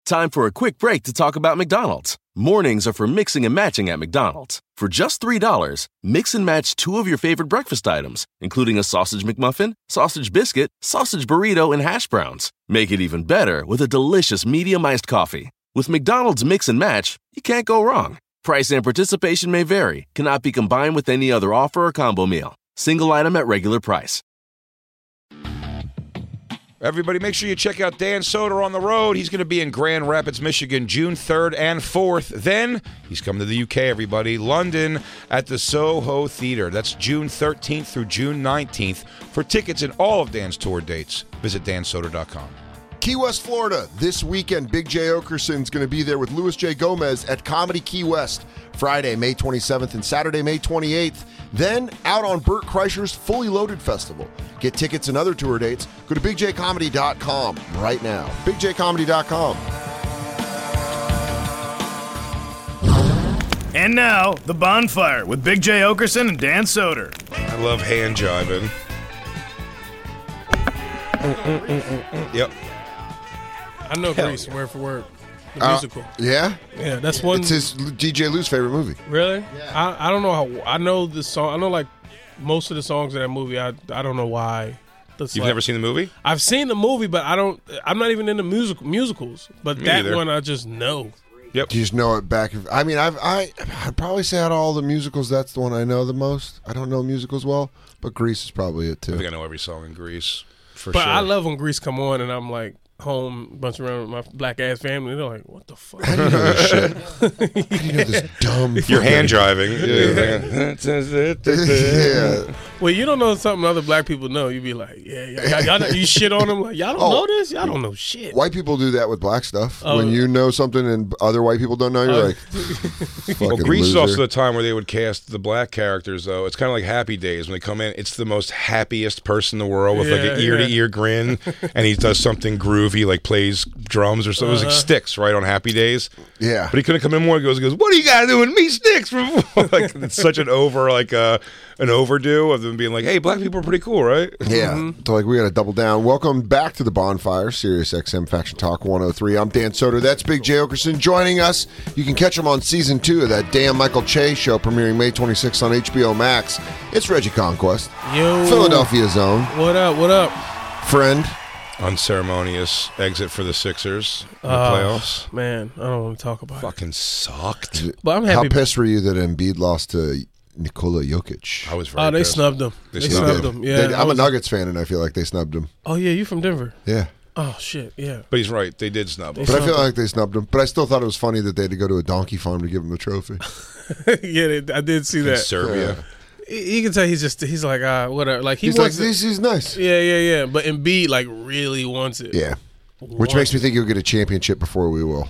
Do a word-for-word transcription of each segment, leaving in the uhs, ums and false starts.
Time for a quick break to talk about McDonald's. Mornings are for mixing and matching at McDonald's. For just three dollars, mix and match two of your favorite breakfast items, including a sausage McMuffin, sausage biscuit, sausage burrito, and hash browns. Make it even better with a delicious medium iced coffee. With McDonald's Mix and Match, you can't go wrong. Price and participation may vary, cannot be combined with any other offer or combo meal. Single item at regular price. Everybody, make sure you check out Dan Soder on the road. He's going to be in Grand Rapids, Michigan, June third and fourth. Then he's coming to the U K, everybody. London at the Soho Theatre. That's June thirteenth through June nineteenth. For tickets and all of Dan's tour dates, visit dan soder dot com. Key West, Florida. This weekend, Big J. Okerson's going to be there with Louis J. Gomez at Comedy Key West, Friday, May twenty-seventh and Saturday, May twenty-eighth. Then out on Burt Kreischer's Fully Loaded Festival. Get tickets and other tour dates. Go to big j comedy dot com right now. big j comedy dot com. And now, The Bonfire with Big J. Okerson and Dan Soder. I love hand jiving. Yep. I know Grease word for word. The Uh, musical. Yeah? Yeah, that's one. It's his D J Lou's favorite movie. Really? Yeah. I, I don't know how. I know the song. I know like most of the songs in that movie. I I don't know why. That's You've like, never seen the movie? I've seen the movie, but I don't. I'm not even into musical musicals. But Me that either. one I just know. Yep. Do you just know it back? I mean, I've, I, I'd probably say out of all the musicals, that's the one I know the most. I don't know musicals well, but Grease is probably it, I too. think I know every song in Grease, for But sure. I love when Grease come on and I'm like home, bunch around with my black ass family. They're like, "What the fuck?" How do you know this shit? How do you know this dumb You're hand driving. Yeah. Well, you don't know something other black people know. You be like, "Yeah, y'all, y'all, y'all know, you shit on them like y'all don't Oh. know this. Y'all don't know shit." White people do that with black stuff. Oh. When you know something and other white people don't know, you're Oh. like, fucking Well, Grease is loser. also the time where they would cast the black characters, though. It's kind of like Happy Days when they come in. It's the most happiest person in the world with like Yeah, an ear-to-ear yeah. grin, and he does something groovy, like plays drums or something. It was like Uh-huh. Sticks, right, on Happy Days. Yeah. But he couldn't come in more. He goes, he goes, "What are you guys doing? Me Sticks?" Like it's such an over, like uh, an overdue of them being like, "Hey, black people are pretty cool, right?" Yeah. Mm-hmm. So, like, we got to double down. Welcome back to the Bonfire, Sirius X M Faction Talk one oh three. I'm Dan Soder. That's Big J. Okerson joining us. You can catch him on season two of that damn Michael Che show premiering May twenty-sixth on H B O Max. It's Reggie Conquest, Yo, Philadelphia's own What up? What up? friend. Unceremonious exit for the Sixers in the Uh, playoffs. Man, I don't want to talk about it. Fucking sucked. But I'm How happy. pissed were you that Embiid lost to Nikola Jokic? I was very Oh, they pissed. snubbed him. They They, snubbed snubbed him. him. Yeah. They- I I'm a was- Nuggets fan, and I feel like they snubbed him. Oh yeah, you from Denver? Yeah. Oh shit, yeah. But he's right. They did snub him. They But I feel snubbed like they snubbed him. But I still thought it was funny that they had to go to a donkey farm to give him the trophy. yeah, they, I did see In that. Serbia. You can tell he's just he's like ah whatever. Like he He's like, wants it. this is nice. Yeah, yeah, yeah. But Embiid like really wants it. Yeah. Which Wants makes me it. think he'll get a championship before we will.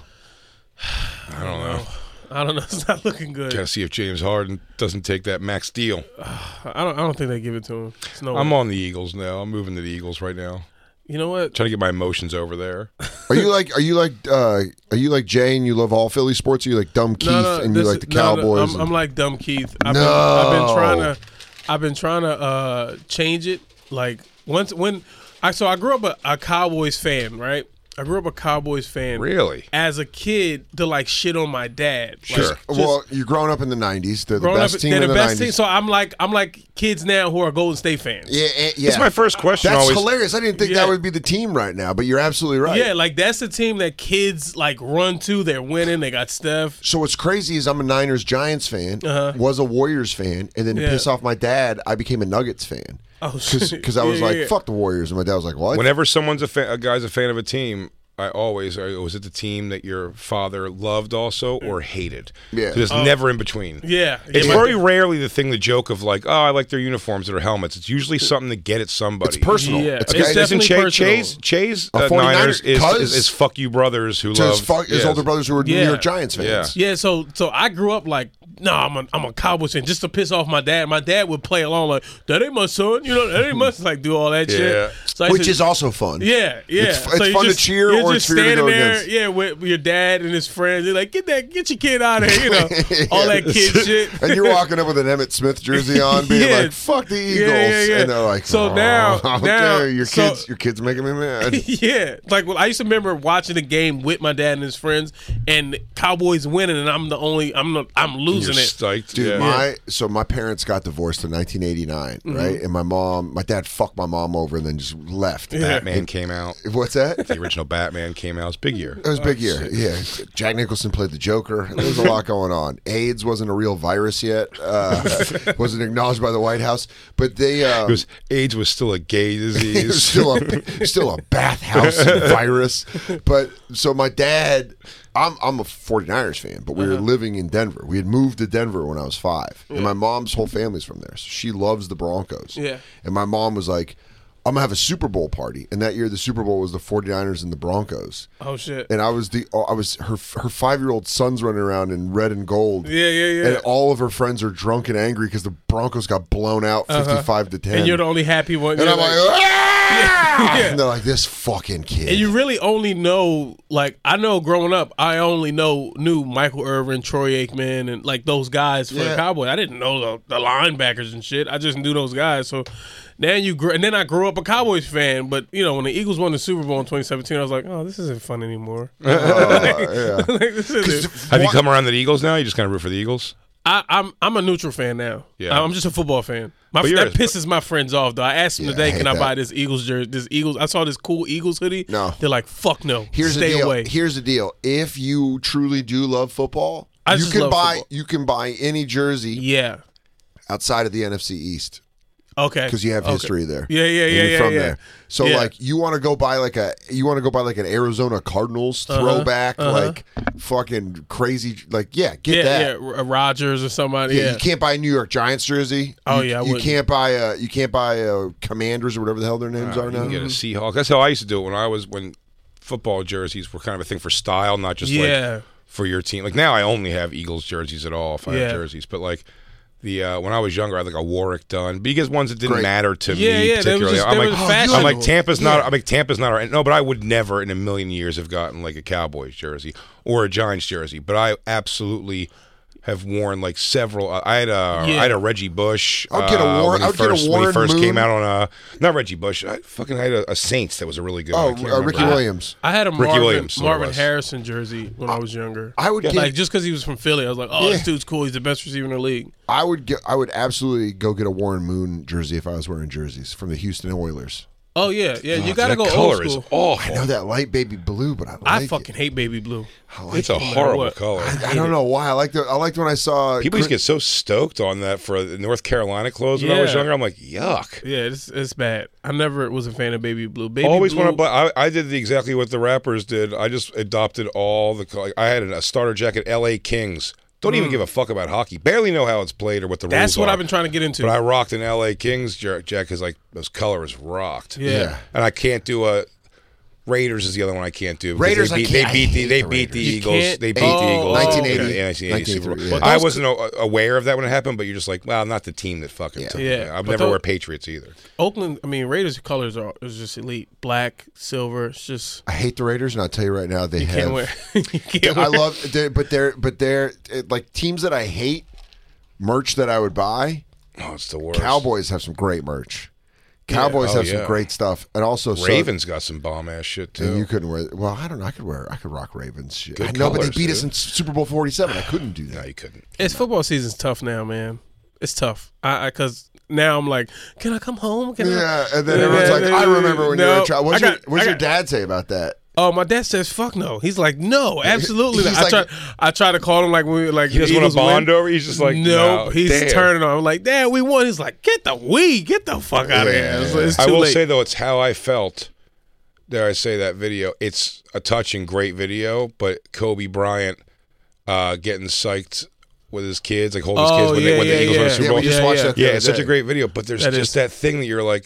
I don't know. I don't know. It's not looking good. Gotta see if James Harden doesn't take that max deal. I don't. I don't think they give it to him. It's no. I'm way. on the Eagles now. I'm moving to the Eagles right now. You know what? Trying to get my emotions over there. Are you like are you like uh are you like Jay and you love all Philly sports? Or you like dumb Keith No, no, and you this like the is- no, no, Cowboys? I'm, and- I'm like dumb Keith. I've, No. been, I've been trying to. I've been trying to uh, change it. Like once when I so I grew up a, a Cowboys fan, right? I grew up a Cowboys fan. Really? As a kid, to like shit on my dad. Like, Sure. just well, you're growing up in the nineties. They're the growing best up, team they're in the the best team. nineties. So I'm like I'm like kids now who are Golden State fans. Yeah, eh, yeah. That's my first question That's always. hilarious. I didn't think Yeah. that would be the team right now, but you're absolutely right. Yeah, like that's the team that kids like run to. They're winning. They got Steph. So what's crazy is I'm a Niners Giants fan, Uh-huh. was a Warriors fan, and then to Yeah. piss off my dad, I became a Nuggets fan. Oh, shit. Because I was Yeah, like, yeah. fuck the Warriors. And my dad was like, what? Whenever someone's a, fan, a guy's a fan of a team, I always, or was it the team that your father loved also or hated? Yeah. There's never in between. Yeah, It's yeah. very rarely the thing, the joke of like, oh, I like their uniforms or their helmets. It's usually something to get at somebody. It's personal. Yeah, It's, it's guys- Isn't definitely Che- personal. Chase, Chase A uh, 49er Niners is, cuz- is, is fuck you brothers who to love his, fu- his yeah. older brothers who were New Yeah. York Giants fans. Yeah. Yeah, so so I grew up like, no, I'm a I'm a Cowboys fan just to piss off my dad. My dad would play along like, that ain't my son, you know, that ain't my like do all that Yeah. shit. So I used Which to- is also fun. Yeah, yeah. It's, it's So you fun just- to cheer you're or just it's fear to standing go there, against. yeah, with, with your dad and his friends. You're like, get that, get your kid out of here, you know, all that kid shit. And you're walking up with an Emmett Smith jersey on, being Yeah. like, "Fuck the Eagles," Yeah, yeah, yeah. and they're like, So oh, now- okay, now- your so- kids, your kids making me mad." Yeah, like well, I used to remember watching the game with my dad and his friends, and Cowboys winning, and I'm the only, I'm the, I'm losing You're it. psyched. Dude, yeah. my so my parents got divorced in nineteen eighty-nine, Mm-hmm. right? And my mom, my dad fucked my mom over and then just left. Batman came out. What's that? The original Batman came out. It was a big year. It was a big year. Yeah. Jack Nicholson played the Joker. There was a lot going on. AIDS wasn't a real virus yet. Uh, wasn't acknowledged by the White House. But they um, It was AIDS was still a gay it was disease. still a still a bathhouse virus. But so my dad, I'm I'm a 49ers fan, but we were living in Denver. We had moved to Denver when I was five, and my mom's whole family's from there, so she loves the Broncos. Yeah. And my mom was like, "I'm gonna have a Super Bowl party," and that year the Super Bowl was the 49ers and the Broncos. Oh shit. And I was the I was her her five year old son's running around in red and gold. Yeah, yeah, yeah. And all of her friends are drunk and angry because the Broncos got blown out fifty five to ten. And you're the only happy one. And You're I'm like, like- "Ah!" Yeah. And they're like, "This fucking kid." and you really only know, like, I know growing up, I only know knew Michael Irvin, Troy Aikman, and like those guys for Yeah. the Cowboys. I didn't know the, the linebackers and shit. I just knew those guys. So then you, gr- and then I grew up a Cowboys fan. But you know, when the Eagles won the Super Bowl in twenty seventeen, I was like, oh, this isn't fun anymore. Uh, yeah. Like, this isn't- Have you come around to the Eagles now? You just kind of root for the Eagles? I, I'm I'm a neutral fan now. Yeah. I'm just a football fan. My But you're that a- pisses my friends off though. I asked them Yeah, I today, hate can I that. buy this Eagles jersey? This Eagles. I saw this cool Eagles hoodie. No. They're like, fuck no. Here's Stay the deal. away. Here's the deal. If you truly do love football, I you just can love buy football. you can buy any jersey Yeah. outside of the N F C East Okay. because you have Okay. history there. Yeah, yeah, And yeah, you're yeah, from yeah. there. So Yeah. like you want to go buy like a you want to go buy like an Arizona Cardinals Uh-huh, throwback uh-huh. like fucking crazy like yeah get Yeah, that. yeah, R- Rogers or somebody. Yeah, Yeah, you can't buy a New York Giants jersey. Oh, You- yeah, I you wouldn't. can't buy a you can't buy a Commanders or whatever the hell their names are You now. can get a Seahawk. That's how I used to do it when I was when football jerseys were kind of a thing for style, not just Yeah. like for your team. Like now, I only have Eagles jerseys at all if I Yeah. have jerseys. But like the uh, when I was younger, I had like a Warwick Dunn because ones that didn't Great. matter to Yeah, me yeah, they were particularly. just- I'm they like, were fashion. I'm like Tampa's Yeah. not. I'm like Tampa's not. Our, no, but I would never in a million years have gotten like a Cowboys jersey or a Giants jersey. But I absolutely have worn like several. Uh, I had a Yeah. I had a Reggie Bush. I would get a uh, Warren- when he I would get a first, when he Warren first came Moon. out on uh not Reggie Bush. I fucking had a, a Saints that was a really good. Oh, one. I can't uh, Ricky remember. Williams. I had a Ricky Marvin, Williams, what it Marvin was. Harrison jersey when I was younger. I would get Like just because he was from Philly, I was like, oh, this Yeah. dude's cool. He's the best receiver in the league. I would get I would absolutely go get a Warren Moon jersey if I was wearing jerseys from the Houston Oilers. Oh yeah, yeah. You gotta that go color old is school. awful. I know that light baby blue, but I like I it. fucking hate baby blue. I like It's a it. horrible what. color. I don't know why. I liked it. I liked when I saw People used to Chris- get so stoked on that for the North Carolina clothes when I was Yeah. younger. I'm like, yuck. Yeah, it's it's bad. I never was a fan of baby blue. Baby Always blue. want to buy. I, I did the, exactly what the rappers did. I just adopted all the. Like, I had a starter jacket, L A Kings. Don't even give a fuck about hockey. Barely know how it's played or what the rules are. That's what I've been trying to get into. But I rocked an L A Kings jacket because like those colors rocked. yeah. Yeah. And I can't do a. Raiders is the other one I can't do. because Raiders, I They beat, can't- I they beat the hate they the beat the Raiders. You Eagles. can't- They beat oh, the Eagles. nineteen eighty. Yeah, nineteen eighty Super Bowl. nineteen eighty, yeah. I Those- wasn't a- aware of that when it happened, but you're just like, well, not the team that fucking. Yeah. took Yeah, it. I've but never those- wear Patriots either. Oakland, I mean Raiders colors are is just elite. Black, silver. It's just I hate the Raiders, and I'll tell you right now, they you have. can't wear. you can't I wear. love, they're, but they're, but they're it, like teams that I hate. Merch that I would buy. Oh, it's the worst. Cowboys have some great merch. Cowboys Oh, have yeah. some great stuff, and also so- Ravens got some bomb ass shit too. And you couldn't wear. Well, I don't know. I could wear. I could rock Ravens shit. Good I know, but they colors, beat us dude. in Super Bowl forty-seven. I couldn't do no, that. you couldn't. It's football season's tough now, man. It's tough. I because now I'm like, can I come home? Can Yeah, I? and then Yeah, everyone's like, yeah, "I remember when you were no, a child." What's, I your, got- what's I your got- dad say about that? Oh, my dad says fuck no. He's like, no, absolutely. He's not. I like- try. I try to call him like when we like He doesn't the want to Eagles bond win. over. He's just like, Nope, no, he's damn. turning on. I'm like, Dad, we won. He's like, get the we, get the fuck out of Yeah. here. It's, it's too I will late. say though, it's how I felt. Dare I say that video? It's a touching, great video. But Kobe Bryant uh, getting psyched with his kids, like holding his Oh, kids when, yeah, they, when yeah, the Eagles won yeah. the Super Yeah, Bowl. we just Yeah, watched yeah. that. the Yeah, other it's such day. a great video. But there's That just is- that thing that you're like,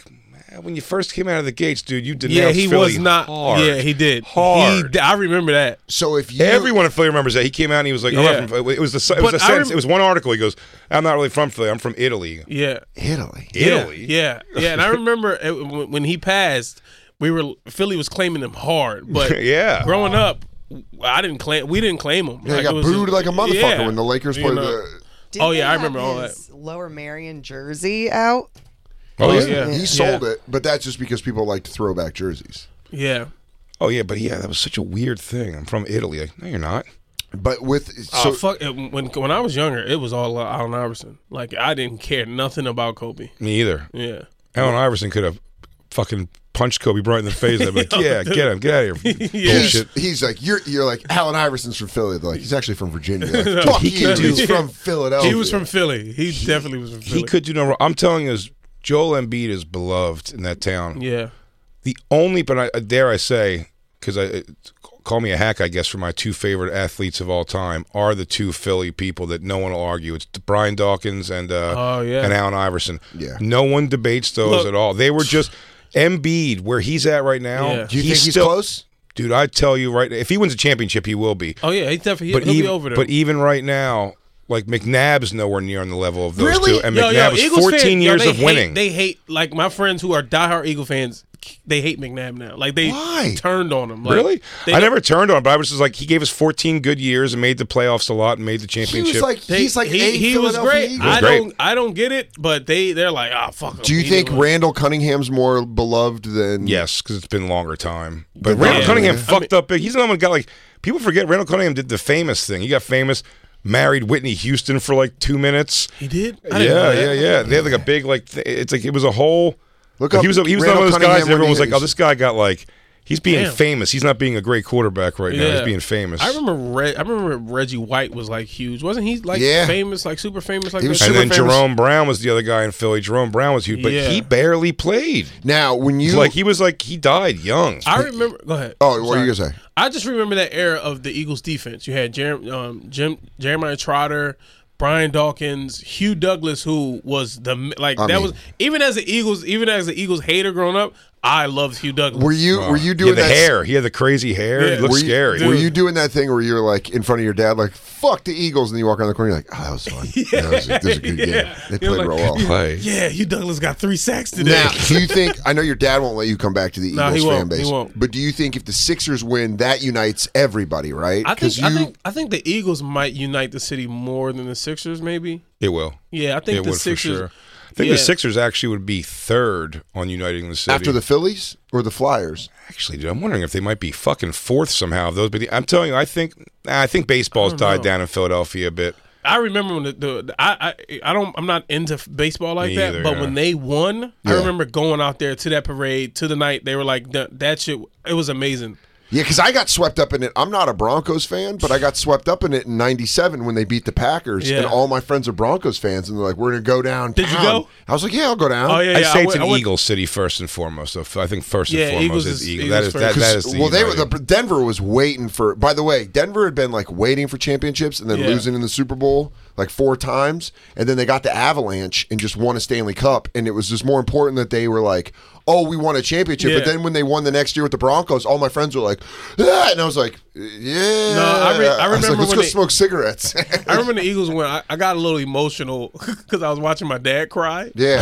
when you first came out of the gates, dude, you did. Yeah, he Philly was not. hard. Yeah, he did. Hard. He, I remember that. So if you Everyone in Philly remembers that. He came out and he was like, Yeah. I'm not from, it was the it was But a I sense. rem- It was one article. He goes, I'm not really from Philly. I'm from Italy. Yeah. Italy, Italy. Yeah, yeah, yeah. And I remember it, when when he passed, we were Philly was claiming him hard, but Yeah. growing up, I didn't claim. We didn't claim him. yeah, Like, he got it was booed just- like a motherfucker yeah. when the Lakers You played know. the. Didn't Oh, yeah, he I have remember all his Lower Marion jersey out. Oh, Oh, yeah. yeah. He sold it, but that's just because people like to throw back jerseys. Yeah. Oh yeah, but yeah, that was such a weird thing. I'm from Italy. Like, no, you're not. But with Oh so fuck! it- When when I was younger, it was all uh, Allen Iverson. Like I didn't care nothing about Kobe. Me either. Yeah. Allen Iverson could have fucking punched Kobe Bryant in the face. I'd be like, yeah, get him, get out of here. Yeah. he's, Bullshit. he's like you're you're like Allen Iverson's from Philly. They're like he's actually from Virginia. Like, fuck he you, could do- he's from Philadelphia. He was from Philly. He, definitely was from Philly. He could do no wrong. I'm telling you, Joel Embiid is beloved in that town. Yeah. The only, but I dare I say, because I call me a hack, I guess, for my two favorite athletes of all time are the two Philly people that no one will argue. It's Brian Dawkins and uh, Oh, yeah. and Allen Iverson. Yeah. No one debates those Look- at all. They were just Embiid, where he's at right now. Yeah. Do you think he's still, close? Dude, I tell you right, if he wins a championship, he will be. Oh yeah. He's definitely. But he'll even, be over there. but even right now, like McNabb's nowhere near on the level of those Really? two. And Yo, McNabb yo, was Eagles fourteen fans, yo, years they of hate- winning. They hate like my friends who are diehard Eagle fans. They hate McNabb now. Like they Why? turned on him. Like, Really? they I don't- never turned on him, but I was just like, he gave us fourteen good years and made the playoffs a lot and made the He championship. was like They, he's like he, a he was Philadelphia great. Eagle. was I great. don't I don't get it, but they they're like ah fuck. him. Do you He think didn't- Randall Cunningham's more beloved than? yes, because it's been a longer time. But But Randall yeah, Cunningham yeah. fucked up big. He's the one who got like, people forget Randall Cunningham did the famous thing. He got famous, married Whitney Houston for like two minutes. He did? I Yeah, didn't know yeah, that. yeah. They had like a big like. Th- it's like it was a whole. Look Like, up he was he was Randall one of those guys Cunningham that everyone was Whitney like, oh, this guy got like. He's being Damn. famous. He's not being a great quarterback right now. He's Yeah. being famous. I remember Re- I remember Reggie White was like huge. Wasn't he like Yeah. famous, like super famous like He was that? and super then famous. Jerome Brown was the other guy in Philly. Jerome Brown was huge, but Yeah. he barely played. Now when you like he was like he died young. I remember go ahead. oh what are you Sorry. gonna say? I just remember that era of the Eagles defense. You had Jer- um, Jim, Jeremiah Trotter, Brian Dawkins, Hugh Douglas, who was the like I that mean- was even as the Eagles, even as the Eagles hater growing up, I loved Hugh Douglas. Were you were you He had doing the that? hair. He had the crazy hair. Yeah. He looked Were you, scary. were you doing that thing where you're like in front of your dad, like "fuck the Eagles," and then you walk around the corner, you're like, "Oh, that was fun. Yeah, that was, this was a good game. Yeah. They You're played like- real well." Play. Yeah, Hugh Douglas got three sacks today. Now, do you think? I know your dad won't let you come back to the No, Eagles he fan won't. He base, won't. but do you think if the Sixers win, that unites everybody, right? I think you, I think I think the Eagles might unite the city more than the Sixers, maybe. It will. Yeah, I think It the would Sixers. for sure. I think yeah. the Sixers actually would be third on uniting the city. after the Phillies or the Flyers. Actually, dude, I'm wondering if they might be fucking fourth somehow. Of those, but I'm telling you, I think I think baseball's died know. down in Philadelphia a bit. I remember when the, the, the I, I I don't I'm not into f- baseball like Me that, either, but yeah. when they won, Yeah. I remember going out there to that parade to the night. They were like that, that shit. It was amazing. Yeah, because I got swept up in it. I'm not a Broncos fan, but I got swept up in it in ninety-seven when they beat the Packers. Yeah. And all my friends are Broncos fans, and they're like, we're going to go down. Did you go? I was like, yeah, I'll go down. Oh yeah, I'd yeah. say I it's went- an I went- Eagles city first and foremost. So I think first and Yeah, foremost Eagles is is- Eagles. Eagles That is that, first. that is the well, they were United. the Denver was waiting for. By the way, Denver had been like waiting for championships and then Yeah. losing in the Super Bowl like four times, and then they got the Avalanche and just won a Stanley Cup, and it was just more important that they were like, oh, we won a championship. Yeah. But then when they won the next year with the Broncos, all my friends were like, ah, and I was like, yeah. No, I re- I was like, remember let's when go they- smoke cigarettes. I remember the Eagles when I, I got a little emotional because I was watching my dad cry. Yeah.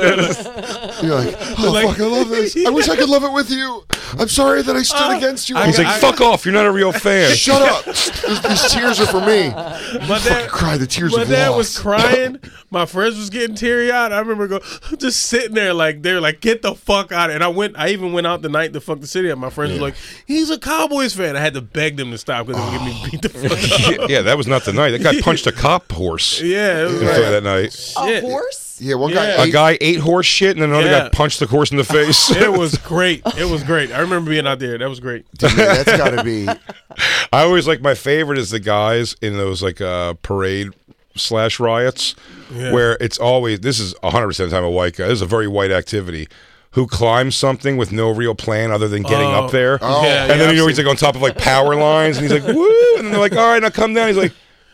You're like, oh, Like- fuck, I love this. I wish I could love it with you. I'm sorry that I stood Uh, against you. I He's got- like, I- fuck off! You're not a real fan. Shut up. These, these tears are for me. My dad Cry the tears My of dad loss. was crying. My friends was getting teary eyed. I remember go just sitting there like they're like, get the fuck out. And I went. I even went out the night to fuck the city up. My friends were like, he's a Cowboys fan. I had to beg them to stop because they were getting me beat the fuck up. yeah, that was not the night. That guy punched a cop horse Yeah, it was in like, Philly that night. A shit. horse? Yeah, one guy. Yeah. A ate- guy ate horse shit, and then another Yeah. guy punched the horse in the face. It was great. It was great. I remember being out there. That was great. Dude, man, that's got to be. I always like my favorite is the guys in those like uh, parade slash riots Yeah. where it's always this is one hundred percent of the time a white guy. This is a very white activity. Who climbs something with no real plan other than getting Oh. up there, Oh. Yeah, and then yeah, you know I've he's like on top of like power lines, and he's like woo, and then they're like all right, now come down. He's like.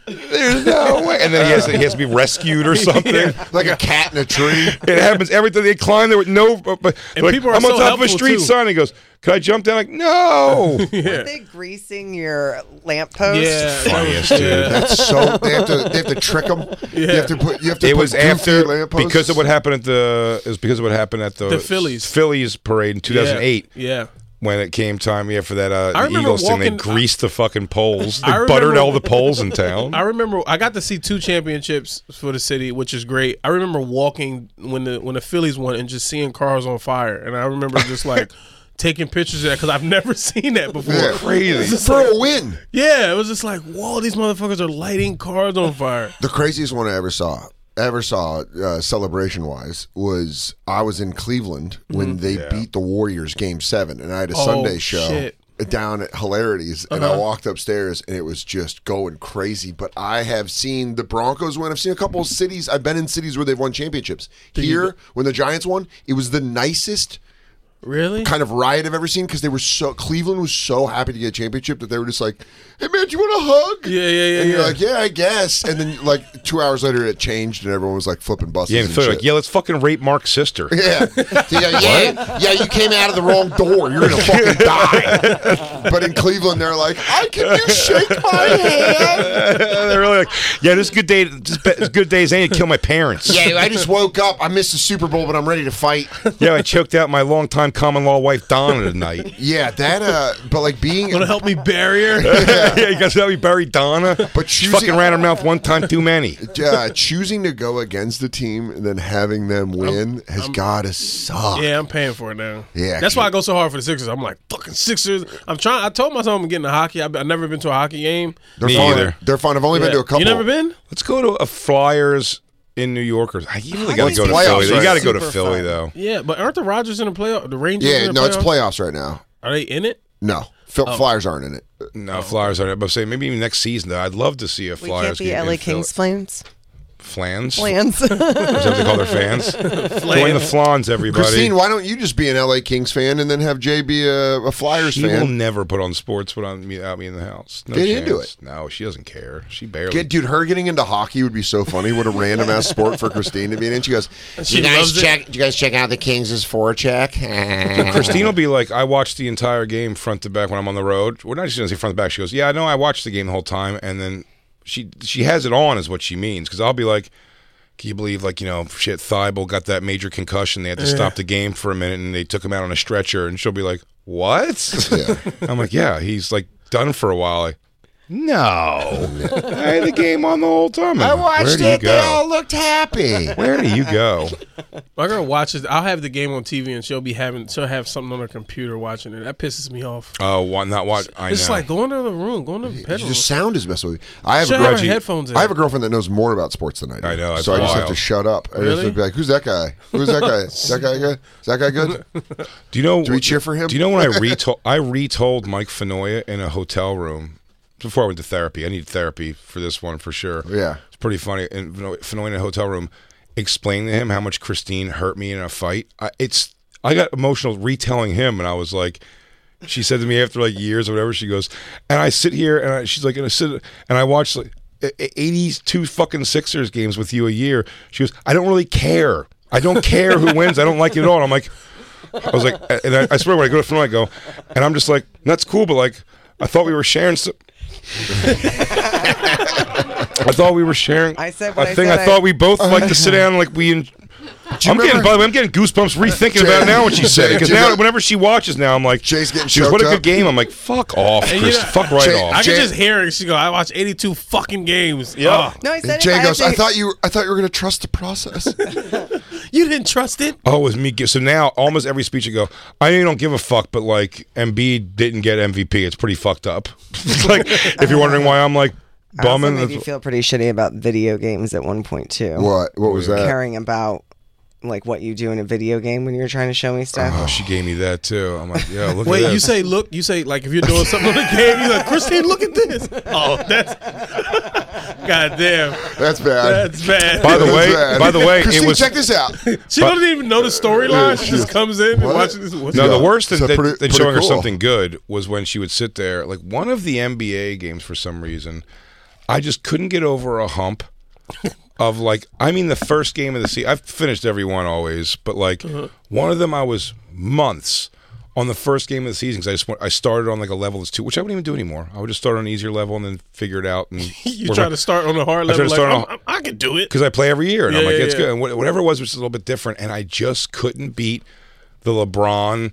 There's no way. And then he has to, he has to be rescued or something. Like a cat in a tree. It happens every time they climb there with no. But And like, people are I'm on so top of a helpful, street too. sign. He goes, "Can I jump down?" Like, no. Yeah. Are they greasing your lamppost? Yeah, Funniest, that was- dude. yeah. That's so they have to they have to trick them. You have to put you have to It put was goofy after lampposts. because of what happened at the it was because of what happened at the The Phillies. Phillies parade in two thousand eight. Yeah. When it came time, yeah, for that uh, I the remember Eagles thing, they walking- greased the fucking poles. They I remember- buttered all the poles in town. I remember I got to see two championships for the city, which is great. I remember walking when the when the Phillies won and just seeing cars on fire, and I remember just like taking pictures of that because I've never seen that before. Yeah. Crazy. for a win. Yeah, it was just like, whoa, these motherfuckers are lighting cars on fire. The craziest one I ever saw, ever saw, uh, celebration wise, was I was in Cleveland when they beat the Warriors Game Seven, and I had a Oh, Sunday show shit. down at Hilarities, and I walked upstairs, and it was just going crazy. But I have seen the Broncos win. I've seen a couple of cities. I've been in cities where they've won championships. Here, when the Giants won, it was the nicest Really? kind of riot I've ever seen because they were so Cleveland was so happy to get a championship that they were just like, "Hey man, do you want a hug?" Yeah, yeah, yeah. And you're yeah. like, "Yeah, I guess." And then like two hours later, it changed, and everyone was like flipping buses. Yeah, and and Philly, shit. like, yeah, let's fucking rape Mark's sister. Yeah. So you go, yeah, yeah, you came out of the wrong door. You're gonna fucking die. But in Cleveland, they're like, "I can you shake my hand?" They're really like, yeah, this is a good day. This is a good day as any to kill my parents. Yeah, I just woke up. I missed the Super Bowl, but I'm ready to fight. Yeah, I choked out my longtime common law wife Donna tonight. Yeah, that. Uh, but like being, Gonna help me bury her? Yeah, you guys know we buried Donna. But she choosing- fucking ran her mouth one time too many. uh, choosing to go against the team and then having them win has gotta suck. Yeah, I'm paying for it now. Yeah, that's why I go so hard for the Sixers. I'm like, fucking Sixers. I'm trying. I told myself I'm getting a hockey. I've, I've never been to a hockey game. They're Me fun. either. They're fun. I've only been Yeah. to a couple. You never been? Let's go to a Flyers in New York. Or I you really got to It's go to playoffs, Philly. You right? got to go to Super Philly fun. though. Yeah, but aren't the Rogers in the playoff? The Rangers? Yeah, in the no, it's playoffs? playoffs right now. Are they in it? No, Phil- Flyers aren't in it. No, Flyers are. But say maybe even next season. Though, I'd love to see a We Flyers can't be game L A in Philly. Kings fans. Flans. Plans. Is that what they call their fans? Join the Flans, everybody. Christine, why don't you just be an L A Kings fan and then have Jay be a, a Flyers She will fan? never put on sports without me, without me in the house. No Get chance. into it. No, she doesn't care. She barely. Get, dude, her getting into hockey would be so funny. What a random ass sport for Christine to be in. And she goes, She loves it. you guys check out the Kings' forecheck?" Christine will be like, I watched the entire game front to back when I'm on the road. We're not just going to say front to back. She goes, yeah, I know I watched the game the whole time. And then she she has it on is what she means. Because I'll be like, can you believe, like, you know, shit, Thibault got that major concussion. They had to stop the game for a minute, and they took him out on a stretcher. And she'll be like, what? Yeah. I'm like, yeah, he's, like, done for a while. Like, no. I had the game on the whole time. I I'm like, watched Where do you it. They all go? looked happy. Where do you go? My girl watches. I'll have the game on T V, and she'll be having. She'll have something on her computer watching it. That pisses me off. Oh, why not watch? I It's know. like go into the room, go into the bedroom. Just sound is messing with me. I have a She'll have her girl. headphones in. I have a girlfriend that knows more about sports than I do. I know, it's So I just have wild. to shut up. I just Really? have to be like, "Who's that guy? Who's that guy? Is that guy good? Is that guy good?" Do you know? Do we cheer for him? Do you know when I retold? I retold Mike Fenoya in a hotel room before I went to therapy. I needed therapy for this one for sure. Yeah. It's pretty funny. And Fenoya in a hotel room, explaining to him how much Christine hurt me in a fight. I, it's I got emotional retelling him, and I was like, she said to me after like years or whatever, she goes, and I sit here and I, she's like, and I sit and I watch like eighty-two fucking Sixers games with you a year. She goes, I don't really care. I don't care who wins. I don't like it at all. And I'm like, I was like, and I, I swear when I go to Fenoya, I go, and I'm just like, that's cool, but like, I thought we were sharing. So- I thought we were sharing I said what a I thing. said, I I- thought we both like to sit down like we. En- I'm getting, remember- by the way, I'm getting goosebumps rethinking about it now what she said because Jay- now whenever she watches now, I'm like, Jay's getting she goes, what a choked good up. game. I'm like, fuck off, And you Chris, know- fuck right Jay- off. I Jay- can just hear it. She go, I watch eighty-two fucking games. Yeah. Oh, No, I said And if Jay I goes, had "I to- thought you, I thought you were going to trust the process." you didn't trust it? Oh, it was me. So now almost every speech I go, I really don't give a fuck, but like Embiid didn't get M V P. It's pretty fucked up. Like if you're wondering why I'm like I also bumming. made you feel pretty shitty about video games at one point too. What? What was that? Caring about like what you do in a video game when you're trying to show me stuff. Oh, she gave me that too. I'm like, yeah, look Wait, at this. you say look, you say like if you're doing something on the game, you're like, Christine, look at this. Oh, that's God damn. That's bad. That's bad. By the That's way, bad. by the way, Christine, it was check this out. She doesn't even know the storyline. She Yeah, just she- comes in and What? watches this. What's No, up? the worst than, So than, pretty- than pretty showing her cool. something good was when she would sit there. Like one of the N B A games, for some reason, I just couldn't get over a hump of like, I mean, the first game of the season. I've finished every one always, but like uh-huh. one of them, I was months on the first game of the season because I just went, I started on like a level that's two, which I wouldn't even do anymore. I would just start on an easier level and then figure it out. And you try to start on a hard level. I, like, on, I'm, I can do it because I play every year, and yeah, I'm like, yeah, it's yeah. good. And whatever it was was a little bit different, and I just couldn't beat the LeBron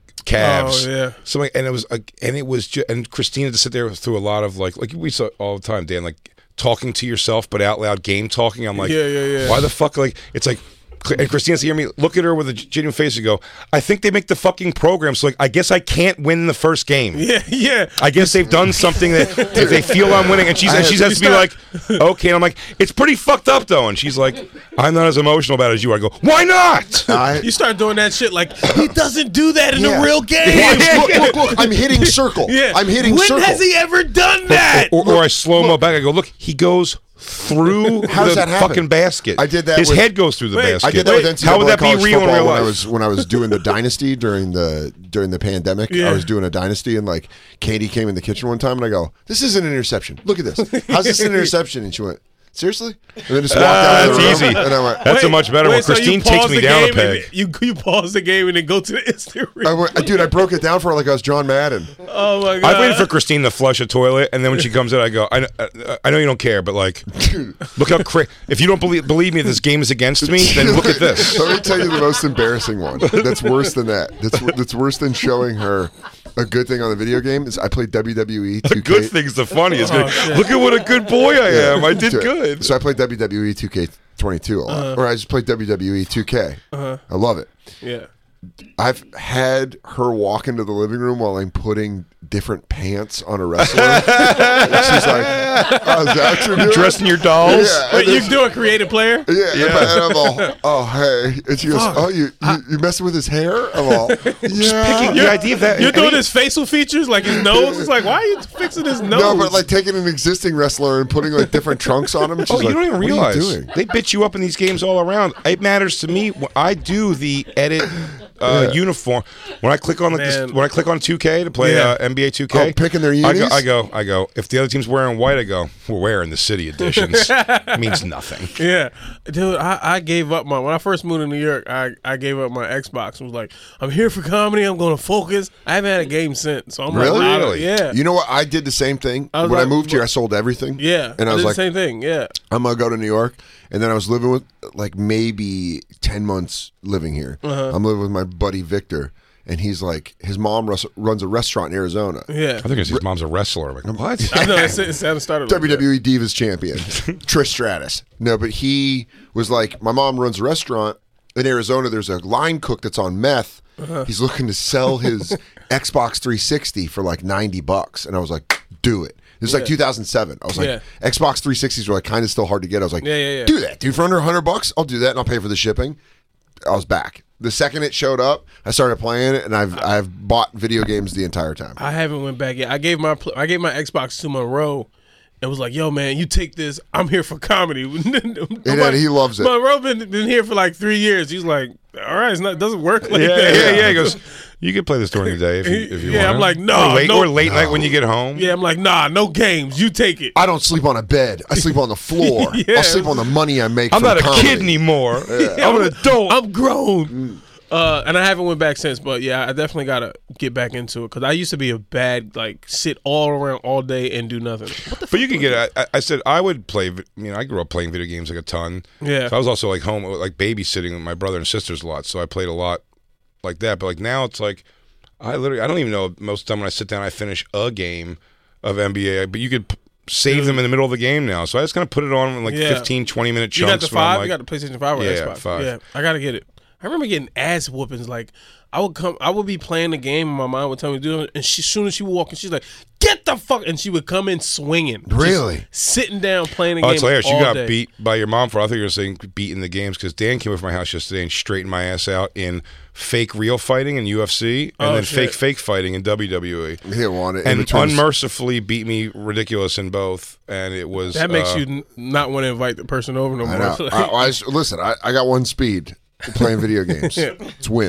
Cavs. Oh yeah. Something, and it was, a, and it was, just, and Christina had to sit there through a lot of like, like we saw all the time, Dan, like talking to yourself but out loud, game talking. I'm like, yeah, yeah, yeah. Why the fuck? Like, it's like. And Christina's hear me look at her with a genuine face and go, I think they make the fucking program so like I guess I can't win the first game. Yeah, yeah. I guess they've done something that if they feel I'm winning, and she's and she has to be like, okay, and I'm like, it's pretty fucked up though, and she's like, I'm not as emotional about it as you are. I go, why not? I, you start doing that shit like he doesn't do that in yeah. a real game. Yeah. Look, look, look, I'm hitting circle. Yeah. I'm hitting when circle. When has he ever done that? Or, or, or I slow mo back. I go, look, he goes through How's the that happen? fucking basket. I did that. His with, head goes through the wait, basket. I did that with N C double A How would that be college real in real football life? when I was when I was doing the dynasty during the during the pandemic. Yeah. I was doing a dynasty, and like Katie came in the kitchen one time, and I go, "This is an interception. Look at this. How's this an interception?" And she went, "Seriously?" And then just walked Uh, out of the that's room, easy. And I went, That's wait, a much better wait, one. so Christine you takes pause me the down a game peg. and You you pause the game and then go to the instant I went, dude, I broke it down for her like I was John Madden. Oh my god! I waited for Christine to flush a toilet, and then when she comes in, I go, I, I, I know you don't care, but like, look how cra- if you don't believe believe me, this game is against me. Then look at this. Let me tell you the most embarrassing one. That's worse than that. That's that's worse than showing her a good thing on the video game. Is I played W W E two K. The good thing's the funniest. Oh, look at what a good boy I am. I did good. So I played W W E two K twenty-two a lot, Uh-huh. or I just played W W E two K. Uh-huh. I love it. Yeah. I've had her walk into the living room while I'm putting different pants on a wrestler. And she's like, "Oh, is that what you're doing?" Dressing your dolls. Yeah, Wait, and you then- do a creative player? Yeah, Yeah. and I'm all, "Oh, hey," and she goes, Fuck. "Oh, you you, you messing with his hair?" I'm all, "Yeah." Picking the idea of that. You're I doing mean, his facial features, like his nose. It's like, why are you fixing his nose? No, but like taking an existing wrestler and putting like different trunks on him. And she's Oh, you like, don't even "What realize are you doing?" they bitch you up in these games all around. It matters to me. When I do the edit uh, Yeah. uniform. When I click on like this, Man. when I click on two K to play Yeah. uh, N B A two K, Oh, picking their I go, unis? I go, I go. If the other team's wearing white, I go, we're wearing the city editions. It means nothing. Yeah, dude, I, I gave up my when I first moved to New York. I, I gave up my Xbox. I was like, I'm here for comedy. I'm going to focus. I haven't had a game since. So I'm Really? like, I don't- Really? yeah, You know what? I did the same thing I was when I like, moved here. I sold everything. yeah. and I was did like, the same thing. Yeah, I'm gonna go to New York, and then I was living with like maybe ten months living here. Uh-huh. I'm living with my buddy Victor, and he's like, his mom rus- runs a restaurant in Arizona. yeah. I think it's his mom's a wrestler. I'm like, what? I know it, it sounded started like W W E Divas champion, Trish Stratus. No, but he was like, my mom runs a restaurant in Arizona. There's a line cook that's on meth. Uh-huh. He's looking to sell his Xbox three sixty for like ninety bucks, and I was like, do it. This is like Yeah. two thousand seven. I was like, Yeah. Xbox three sixties were like kind of still hard to get. I was like, Yeah, yeah, yeah. do that, dude, for under a hundred bucks. I'll do that, and I'll pay for the shipping. I was back. The second it showed up, I started playing it, and I've I've bought video games the entire time. I haven't went back yet. I gave my pl- I gave my Xbox to Monroe. And was like, yo, man, you take this. I'm here for comedy. And then he loves it. Monroe been, been here for like three years. He's like, all right, it's not, it doesn't work like yeah, that. yeah, yeah. He goes, you can play this during the day if you, if you Yeah, want. I'm like, no, or late, no. or late night when you get home. Yeah, I'm like, nah, no games. You take it. I don't sleep on a bed. I sleep on the floor. Yeah. I'll sleep on the money I make. I'm from not a comedy. kid anymore. Yeah, I'm an adult. I'm grown. Uh, and I haven't went back since, but yeah, I definitely gotta get back into it because I used to be a bad like sit all around all day and do nothing. What the But you can get. I, I said I would play. You know, I grew up playing video games like a ton. Yeah. So I was also like home, like babysitting with my brother and sisters a lot. So I played a lot like that. But like now, it's like I literally. I don't even know most of the time when I sit down, I finish a game of N B A. But you could p- save them in the middle of the game now. So I just kind of put it on in like Yeah. fifteen, twenty minute You got chunks. the where I'm five. like- You got the PlayStation Five or Yeah, Xbox? five. Yeah, I gotta get it. I remember getting ass whoopings. Like I would come, I would be playing the game, and my mom would tell me to do it. And she, as soon as she would walk in, she's like, "Get the fuck!" And she would come in swinging. Just Really? sitting down playing the Oh, game. it's hilarious. You all got day. beat by your mom for, I thought you were saying beating the games, because Dan came over to my house yesterday and straightened my ass out in fake real fighting in U F C and Oh, then shit. fake fake fighting in W W E. He didn't want it. In And between- unmercifully beat me ridiculous in both. And it was. That makes uh, you n- not want to invite the person over no I more. know. I, I just- listen, I, I got one speed: playing video games. Yeah. It's win.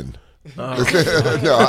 Oh. no,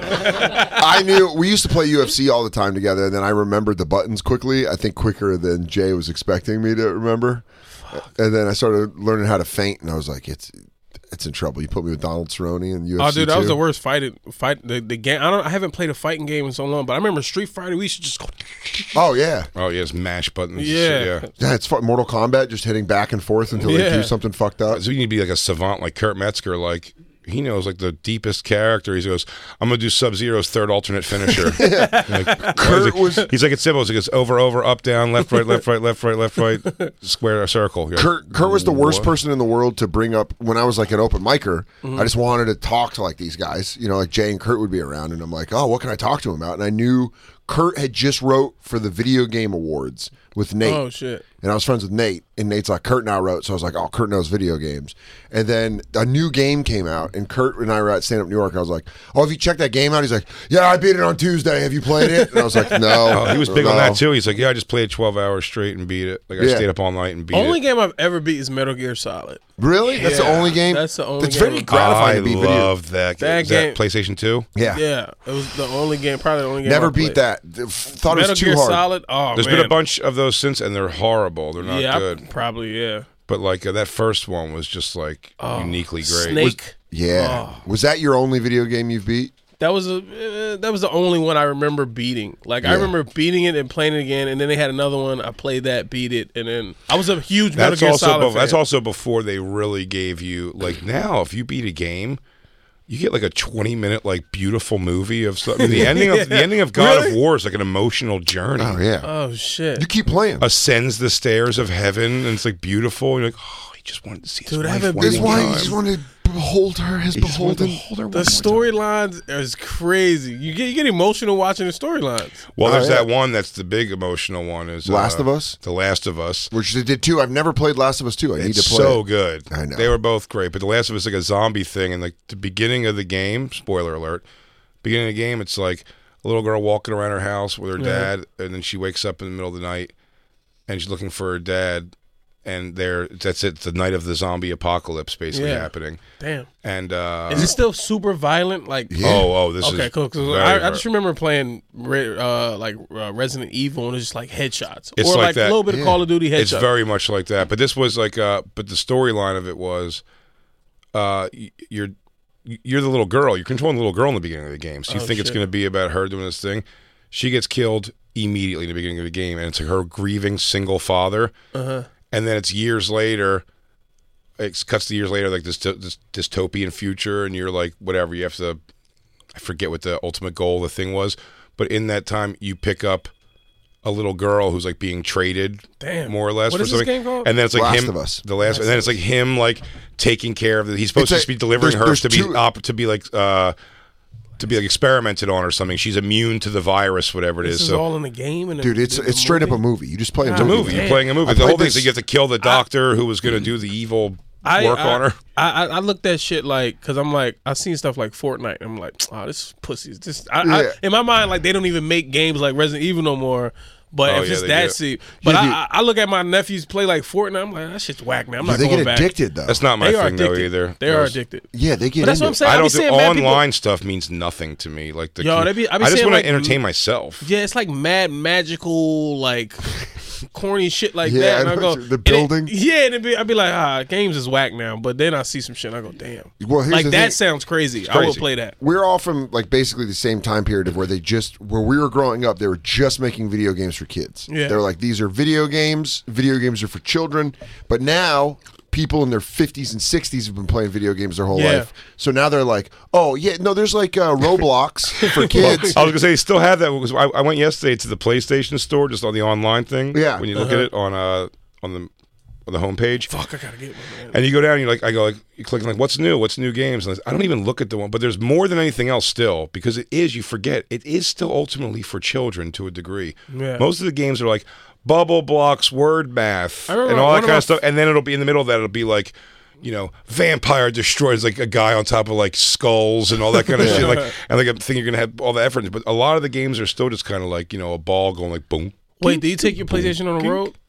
I, I knew we used to play U F C all the time together, and then I remembered the buttons quickly. I think quicker than Jay was expecting me to remember. Fuck. And then I started learning how to feint, and I was like, "It's it's in trouble." You put me with Donald Cerrone in U F C. Oh, dude, that too. was the worst fight. Fight the, the game. I don't. I haven't played a fighting game in so long, but I remember Street Fighter. We used to just go. Oh yeah. Oh yeah, it's mash buttons. Yeah. yeah. Yeah, it's fun. Mortal Kombat, just hitting back and forth until they Yeah. do something fucked up. So you need to be like a savant, like Kurt Metzger, like. He knows like the deepest character. He goes, "I'm gonna do Sub-Zero's third alternate finisher." like, Kurt he's, like, was- he's like it's simple. He goes over, over, up, down, left, right, left, right, left, right, left, right, square, circle. You're Kurt, like, Kurt was the worst what? person in the world to bring up when I was like an open micer. Mm-hmm. I just wanted to talk to like these guys, you know, like Jay and Kurt would be around, and I'm like, oh, what can I talk to him about? And I knew Kurt had just wrote for the Video Game Awards with Nate. Oh shit. And I was friends with Nate, and Nate's like, Kurt now wrote. So I was like, oh, Kurt knows video games. And then a new game came out, and Kurt and I were at Stand Up New York. I was like, oh, have you checked that game out? He's like, yeah, I beat it on Tuesday. Have you played it? And I was like, no. Oh, he was big no. on that too. He's like, yeah, I just played twelve hours straight and beat it. Like I Yeah. stayed up all night and beat Only it. game I've ever beat is Metal Gear Solid. Really? That's the Yeah, only game? that's the only It's game very I've- gratifying I to beat video. loved that. game. That Is that game- PlayStation two? Yeah. Yeah, it was the only game. Probably the only game. Never I beat played. that. Thought it Metal was too Gear hard. Solid. Oh There's man. been a bunch of those since, and they're horrible. They're not yeah, I- good. probably yeah. But like uh, that first one was just like Oh, uniquely great. Snake. Yeah. Oh. Was that your only video game you've beat? That was a uh, that was the only one I remember beating. Like I Yeah. remember beating it and playing it again, and then they had another one. I played that, beat it, and then I was a huge Metal That's Gear also Solid bef- that's fan. also before they really gave you like now if you beat a game, you get like a twenty minute like beautiful movie of something. The ending of the ending of God Really? of War is like an emotional journey. Oh, yeah. Oh shit, You keep playing. Ascends the stairs of heaven, and it's like beautiful. And you're like, oh, he just wanted to see his Dude, I wife haven't one been- That's more why time. he just wanted to behold her, his He just wanted to beholden. hold her the one more time. storylines is crazy. You get you get emotional watching the storylines. Well, Oh, there's yeah. that one that's the big emotional one. Is Last uh, of Us? The Last of Us. Which they did too. I've never played Last of Us two. I need It's to play so it. good. I know. They were both great, but The Last of Us is like a zombie thing, and like the beginning of the game, spoiler alert, beginning of the game, it's like a little girl walking around her house with her Yeah. dad, and then she wakes up in the middle of the night, and she's looking for her dad, and there, that's it. It's the night of the zombie apocalypse, basically Yeah. happening, Damn, and uh, is it still super violent? Like oh, oh, this okay, is cool. 'Cause very I, I ver- just remember playing Re- uh, like uh, Resident Evil, and it's just like headshots, It's or like like, that. a little bit of Call of Duty headshots. It's very much like that. But this was like, uh, but the storyline of it was, uh, y- you're you're the little girl. You're controlling the little girl in the beginning of the game. So you Oh, think it's shit. going to be about her doing this thing. She gets killed immediately in the beginning of the game, and it's like her grieving single father. Uh-huh. And then it's years later. It cuts to years later, like this, this dystopian future, and you're like, whatever. You have to. I forget what the ultimate goal of the thing was, but in that time, you pick up a little girl who's like being traded, Damn. more or less, What for is this something. game called? And then it's like Last him, of Us. the last, and then it's like him like taking care of the. He's supposed It's to a- be delivering there's- her there's to be two- op, to be like uh to be like experimented on or something. She's immune to the virus, whatever it This is. is So all in the game, and Dude, it's the, it's straight up a movie. You just play a it's a movie. movie. You're Damn. playing a movie. I The whole played thing is this- you have to kill the doctor who was going to do the evil I, work I, on her. I, I I looked at shit like because I'm like I seen stuff like Fortnite. I'm like, oh, this is pussies. This I, Yeah. I, in my mind like they don't even make games like Resident Evil no more. But Oh, if yeah, it's they that do. see, but Yeah, I, dude. I I look at my nephews play like Fortnite. I'm like, that shit's whack, man. I'm Yeah, not they going get back. addicted though. That's not my They are thing though addicted. either. They are Those- addicted. yeah, they get But that's into what I'm it. saying. I I be don't. Do, seeing mad people- online stuff means nothing to me. Like the Yo, key- they be- I be I just seeing, want like, to entertain myself. Yeah, it's like mad magical, like corny shit like Yeah, that. And I I know, go the and it- building. yeah, and it'd be, I'd be like, ah, games is whack now. But then I see some shit, and I go, damn. Well, here's Like the that thing. sounds crazy. I would crazy. play that. We're all from like basically the same time period of where they just where we were growing up. They were just making video games for kids. Yeah. They're like these are video games. Video games are for children. But now people in their fifties and sixties have been playing video games their whole Yeah. life. So now they're like, oh yeah, no, there's like uh, Roblox for kids. I was gonna say, they still have that. Because I, I went yesterday to the PlayStation store, just on the online thing. Yeah. When you look at it on uh on the on the homepage, Fuck, I gotta get one, man. and you go down, and you're like, I go like, you click like, what's new? What's new games? And I don't even look at the one, but there's more than anything else still because it is. You forget it is still ultimately for children to a degree. Yeah. Most of the games are like bubble blocks, word math, I remember and all one that of kind my- of stuff. And then it'll be in the middle of that. It'll be like, you know, vampire destroys like a guy on top of like skulls and all that kind of shit. Like, and like I think you're gonna have all the effort, but a lot of the games are still just kind of like, you know, a ball going like boom. Wait, do you take your PlayStation on the road?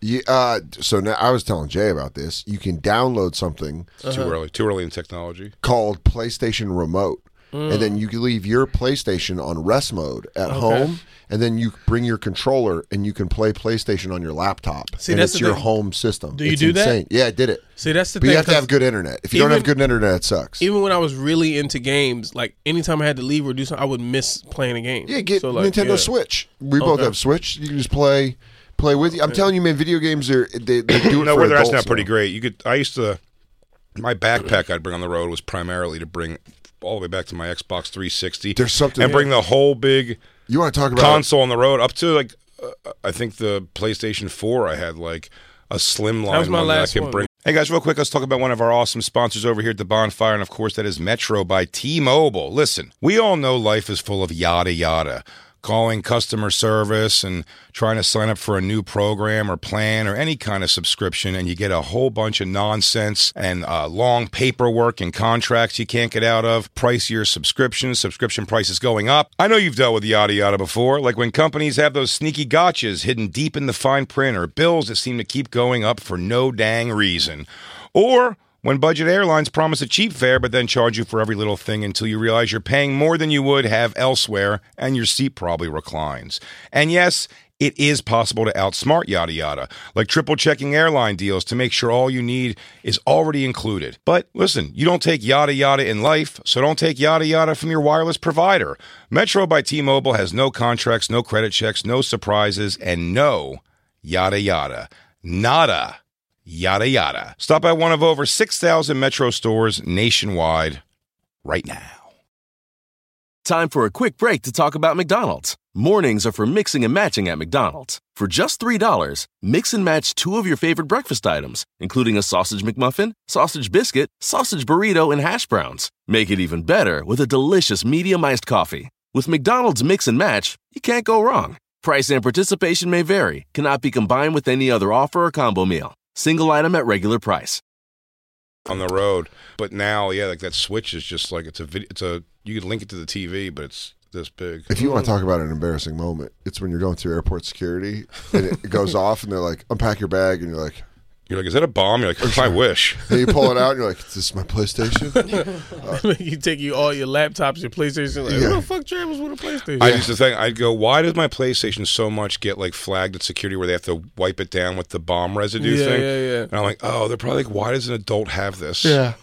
Yeah, uh, so now I was telling Jay about this. You can download something Too early. Too early in technology. called PlayStation Remote. And then you can leave your PlayStation on rest mode at home, and then you bring your controller and you can play PlayStation on your laptop. See, and that's it's the your thing. home system. Do you It's do that? insane. Yeah, I did it. See, that's the But thing. you have to 'cause have good internet. If you don't even- have good internet, it sucks. Even when I was really into games, like anytime I had to leave or do something, I would miss playing a game. Yeah, get So, like, Nintendo yeah. Switch. We both Okay. have Switch. You can just play play with you. I'm telling you, man, video games are they, they do it No, for where they're adults that's not pretty now. great. You could. I used to. My backpack I'd bring on the road was primarily to bring all the way back to my Xbox three sixty. There's something- and bring the whole big You want to talk about console on the road up to like uh, I think the PlayStation four. I had like a slimline That was my one last that I can one, bring. man. Hey guys, real quick, let's talk about one of our awesome sponsors over here at the Bonfire, and of course that is Metro by T-Mobile. Listen, we all know life is full of yada yada. Calling customer service and trying to sign up for a new program or plan or any kind of subscription, and you get a whole bunch of nonsense and uh, long paperwork and contracts you can't get out of, pricier subscriptions, subscription prices going up. I know you've dealt with yada yada before, like when companies have those sneaky gotchas hidden deep in the fine print or bills that seem to keep going up for no dang reason. Or when budget airlines promise a cheap fare but then charge you for every little thing until you realize you're paying more than you would have elsewhere and your seat probably reclines. And yes, it is possible to outsmart yada yada, like triple checking airline deals to make sure all you need is already included. But listen, you don't take yada yada in life, so don't take yada yada from your wireless provider. Metro by T-Mobile has no contracts, no credit checks, no surprises, and no yada yada. Nada. Yada yada. Stop by one of over six thousand Metro stores nationwide right now. Time for a quick break to talk about McDonald's. Mornings are for mixing and matching at McDonald's. For just three dollars, mix and match two of your favorite breakfast items, including a sausage McMuffin, sausage biscuit, sausage burrito, and hash browns. Make it even better with a delicious medium iced coffee. With McDonald's Mix and Match, you can't go wrong. Price and participation may vary, cannot be combined with any other offer or combo meal. Single item at regular price. On the road, but now, yeah, like that Switch is just like it's a video. It's a you could link it to the T V, but it's this big. If you want to talk about an embarrassing moment, it's when you're going through airport security and it goes off and they're like, unpack your bag, and you're like, You're like, is that a bomb? You're like, I wish. and you pull it out and you're like, is this my PlayStation? You take you all your laptops, your PlayStation. Like, Yeah. who the fuck travels with a PlayStation? I used to think, I'd go, why does my PlayStation so much get like flagged at security where they have to wipe it down with the bomb residue Yeah, thing? yeah, yeah. And I'm like, oh, they're probably like, why does an adult have this? Yeah.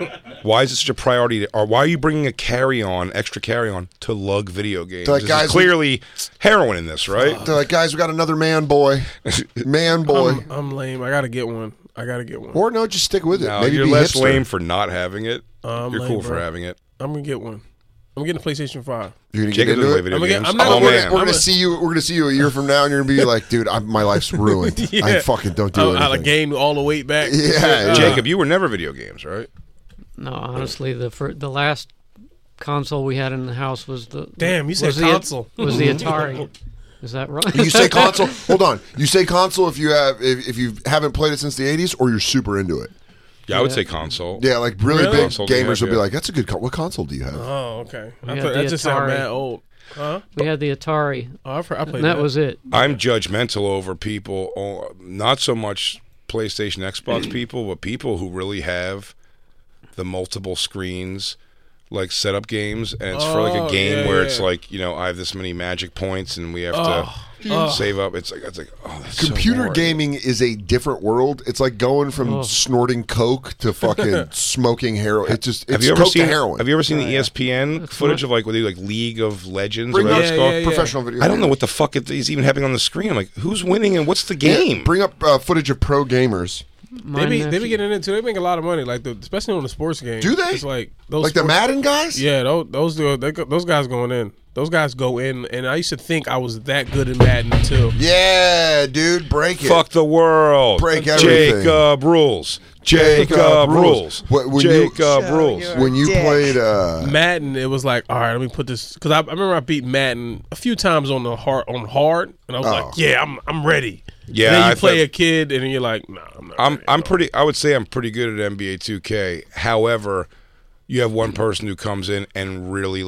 Why is it such a priority? To, or why are you bringing a carry-on, extra carry-on, to lug video games? They're like, This guys, is clearly heroin in this, right? They're like, guys, we got another man boy. Man boy. I'm, I'm lame. I gotta get one. I gotta get one. Or no, just stick with it. No, Maybe you're be less hipster. lame for not having it. I'm you're lame, cool bro. for having it. I'm gonna get one. I'm getting a PlayStation five. You're gonna Jacob get doesn't into play it. video I'm gonna get- games. I'm not oh, gonna- We're, man. gonna, we're I'm gonna a- see you. We're gonna see you a year from now, and you're gonna be like, "Dude, I'm, my life's ruined. Yeah. I fucking don't do I, anything." I like gained all the weight back. Yeah, yeah. Jacob, you were never video games, right? No, honestly, the fir- the last console we had in the house was the Damn, you said was the- console. was the Atari. Is that right? You say console. Hold on. You say console if you have if, if you haven't played it since the eighties, or you're super into it. Yeah, I would Yeah. say console. Yeah, like really, Really? big Console do you gamers have, will be yeah. like, "That's a good. Con- what console do you have?" Oh, okay. I We thought had that the just sounded Atari. mad old. Huh? We had the Atari, Oh, I've heard, I played and that, that. was it. I'm judgmental over people, oh, not so much PlayStation, Xbox people, but people who really have the multiple screens, like setup games, and it's for like Oh, a game yeah, where yeah. it's like, you know, I have this many magic points and we have Oh, to oh. save up. It's like, it's like, oh, that's so Computer boring. gaming is a different world. It's like going from Oh. snorting coke to fucking smoking heroin. It just it's Have you ever coke seen? to heroin. Have you ever seen the E S P N That's footage what- of like what they do, like League of Legends Bring or whatever up it's Yeah, called? yeah, yeah. professional video? I don't know gamers. what the fuck it is even happening on the screen. I'm like, who's winning and what's the Yeah, game? bring up uh, footage of pro gamers. They My be, they nephew- be getting into it. They make a lot of money, like the, especially on the sports games. Do they? It's like those Like the sports- Madden guys? Yeah, those those do- they go- those guys going in. Those guys go in, and I used to think I was that good in Madden too. Yeah, dude, break it. Fuck the world. Break everything. Jacob rules. Jacob, Jacob rules. rules. What- when you- Jacob rules. When you Dick. played, uh, Madden, it was like, all right, let me put this because I, I remember I beat Madden a few times on the hard on hard, and I was Oh. like, yeah, I'm I'm ready. Yeah, And then you I play thought- a kid, and then you're like, nah, I'm not. I'm ready, I'm bro. pretty. I would say I'm pretty good at N B A two K. However, you have one person who comes in and really like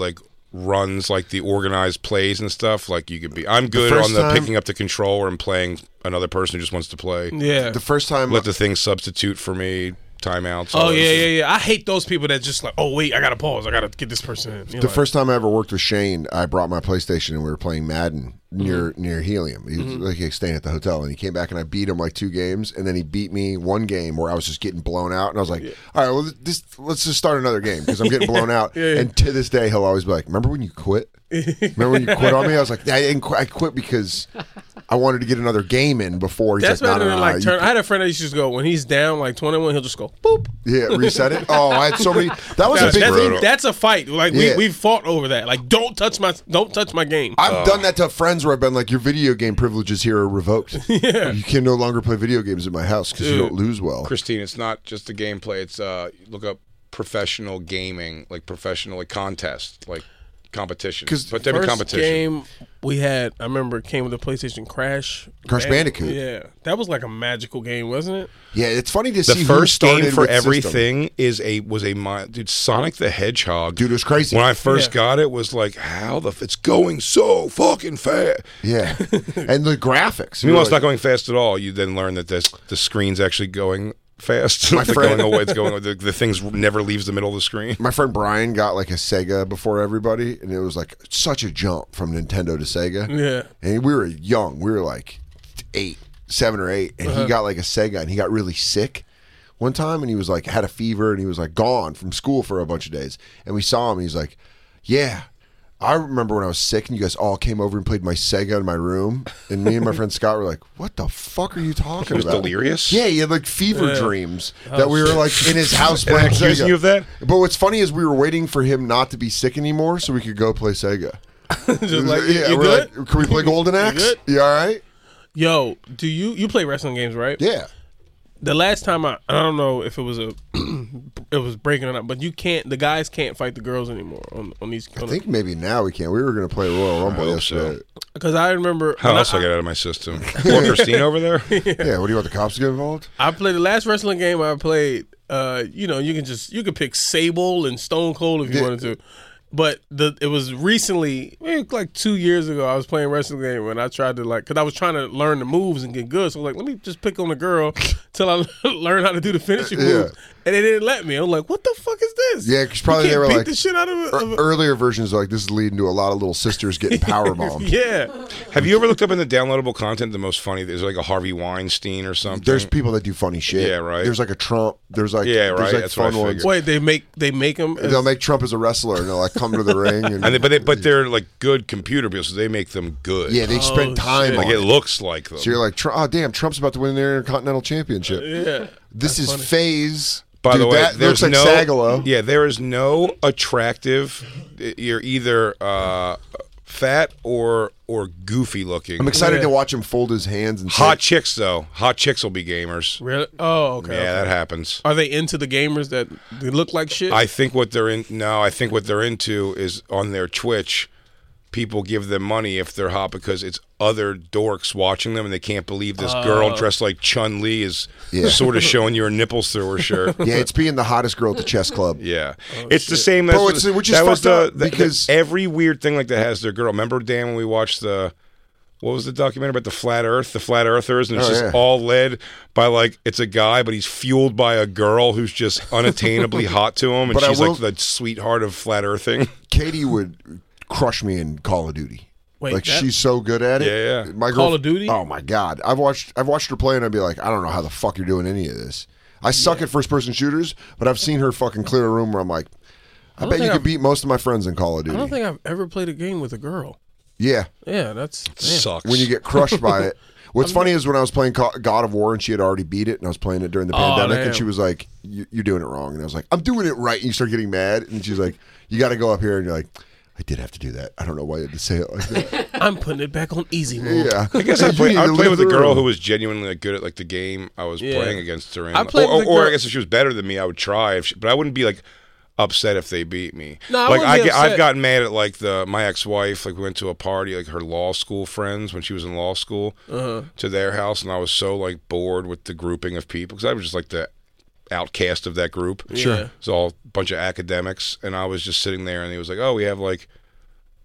runs like the organized plays and stuff. Like you could be. I'm good first on the time- picking up the controller and playing another person who just wants to play. Yeah. The first time, Let the thing substitute for me. Timeouts. all Oh that yeah, shit. yeah, yeah. I hate those people that just like, oh wait, I gotta pause. I gotta get this person in. You're the like, first time I ever worked with Shane, I brought my PlayStation and we were playing Madden near Mm-hmm. near Helium. He was like he was staying at the hotel, and he came back and I beat him like two games, and then he beat me one game where I was just getting blown out, and I was like, all right, well, this let's just start another game because I'm getting blown out. Yeah, yeah. And to this day, he'll always be like, remember when you quit? Remember when you quit on me? I was like, I didn't quit. I quit because I wanted to get another game in before. He's That's like, no, better no, than no, like you- turn. I had a friend that used to just go when he's down like twenty-one, he'll just go boop. yeah, reset it. Oh, I had so many. That was That's, a big that's, thing. that's a fight. Like Yeah. we we fought over that. Like don't touch my don't touch my game. I've done that to friends where I've been like, your video game privileges here are revoked. Yeah. You can no longer play video games at my house because you don't lose well. Christine, it's not just the gameplay. It's uh, look up professional gaming, like professional like contest, like competition. 'Cause but every First competition. game we had, I remember it came with the PlayStation Crash. Crash Man- Bandicoot. Yeah, that was like a magical game, wasn't it? Yeah, it's funny to The see who first started game for with system. everything is a was a mi- dude Sonic the Hedgehog. Dude, it was crazy. When I first Yeah. got it, was like, how the f- it's going so fucking fast. Yeah, and the graphics. Meanwhile, You're it's like- not going fast at all. You then learn that this the screen's actually going fast. My It's friend- going away. It's going. The, the thing's never leaves the middle of the screen. My friend Brian got like a Sega before everybody, and it was like such a jump from Nintendo to Sega. Yeah. And we were young. We were like eight, seven or eight, and Uh-huh. he got like a Sega, and he got really sick one time, and he was like had a fever, and he was like gone from school for a bunch of days. And we saw him. And he's like, "Yeah, I remember when I was sick, and you guys all came over and played my Sega in my room." And me and my friend Scott were like, "What the fuck are you talking was about?" delirious? Yeah, he had like fever Yeah. dreams that we were like in his house And playing accusing Sega. you of that? But what's funny is we were waiting for him not to be sick anymore so we could go play Sega. Just like yeah, you we're good? like, can we play Golden Axe? good? You all right? Yo, do you you play wrestling games, right? Yeah. The last time I I don't know if it was a it was breaking it up, but you can't the guys can't fight the girls anymore on on these. I think maybe now we can. We were going to play Royal Rumble hope so. yesterday. because I remember How when else do I get out of my system? Poor Christine over there. Yeah, what do you want the cops to get involved? I played the last wrestling game I played. Uh, you know, you can just you can pick Sable and Stone Cold if you Yeah. wanted to, but the it was recently eh, like two years ago. I was playing a wrestling game and I tried to like because I was trying to learn the moves and get good. So I was like, let me just pick on the girl till I learn how to do the finishing Yeah. moves. And they didn't let me. I'm like, what the fuck is this? Yeah, 'cause probably you they can't were beat like- the shit out of it. Er- earlier versions like this is leading to a lot of little sisters getting power bombed. Yeah, Have you ever looked up in the downloadable content the most funny? There's like a Harvey Weinstein or something. There's people that do funny shit. Yeah, right. There's like a Trump. There's like Yeah, There's right. like That's what I fun ones. figured. wait, they make they make them. They'll make Trump as a wrestler, and they'll like come to the ring, and, and they, but they, but they're like good computer people, so they make them good. yeah, they spend time shit. on like it. it looks like them. So you're like, "Tr- oh damn, Trump's about to win the Intercontinental Championship. yeah. This is FaZe. By Dude, the way, that there's looks like no Sagalo. yeah, there is no attractive. You're either uh, fat or or goofy looking. I'm excited Yeah. to watch him fold his hands and say, Hot chicks though, hot chicks will be gamers. Really? Oh, okay. Yeah, okay. that happens. Are they into the gamers that they look like shit? I think what they're in no, I think what they're into is on their Twitch. People give them money if they're hot because it's other dorks watching them and they can't believe this girl dressed like Chun Li is Yeah. sort of showing your nipples through her shirt. yeah, it's being the hottest girl at the chess club. Yeah, it's the same. That's Bro, what- it's- which is that was fucked the, up the- the- because- every weird thing like that has their girl. Remember, Dan, when we watched the what was the documentary about the flat Earth, the flat Earthers, and it's Oh, just yeah. all led by like it's a guy, but he's fueled by a girl who's just unattainably hot to him, and But I she's will- like the sweetheart of flat Earthing. Katie would crush me in Call of Duty. Wait, like that- she's so good at it. Yeah, yeah. My Call girl, of Duty? Oh my god, I've watched I've watched her play and I'd be like, I don't know how the fuck you're doing any of this. I suck at first person shooters, but I've seen her fucking clear a room where I'm like, I, don't bet you think could I've- beat most of my friends in Call of I Duty. don't think I've ever played a game with a girl. yeah, Yeah, that's damn. Sucks. when you get crushed by it. What's funny is when I was playing Ca- God of War and she had already beat it, and I was playing it during the Oh, pandemic, damn. and she was like, "You- "You're doing it wrong," and I was like, "I'm doing it right." And you start getting mad, and she's like, "You got to go up here," and you're like, "I did have to do that. I don't know why you had to say it like that." I'm putting it back on easy mode. yeah, I guess I You play. need I to would play live with a the girl room. who was genuinely like, good at like the game I was Yeah. playing against her in. I played or, with a or, or I girl- guess if she was better than me, I would try. If she, but I wouldn't be like upset if they beat me. No, I like wouldn't be get- upset. I've gotten mad at like the my ex-wife. Like we went to a party, like her law school friends when she was in law school, Uh-huh. to their house, and I was so like bored with the grouping of people because I was just like the outcast of that group. Sure. It was all a bunch of academics, and I was just sitting there, and he was like, "Oh, we have like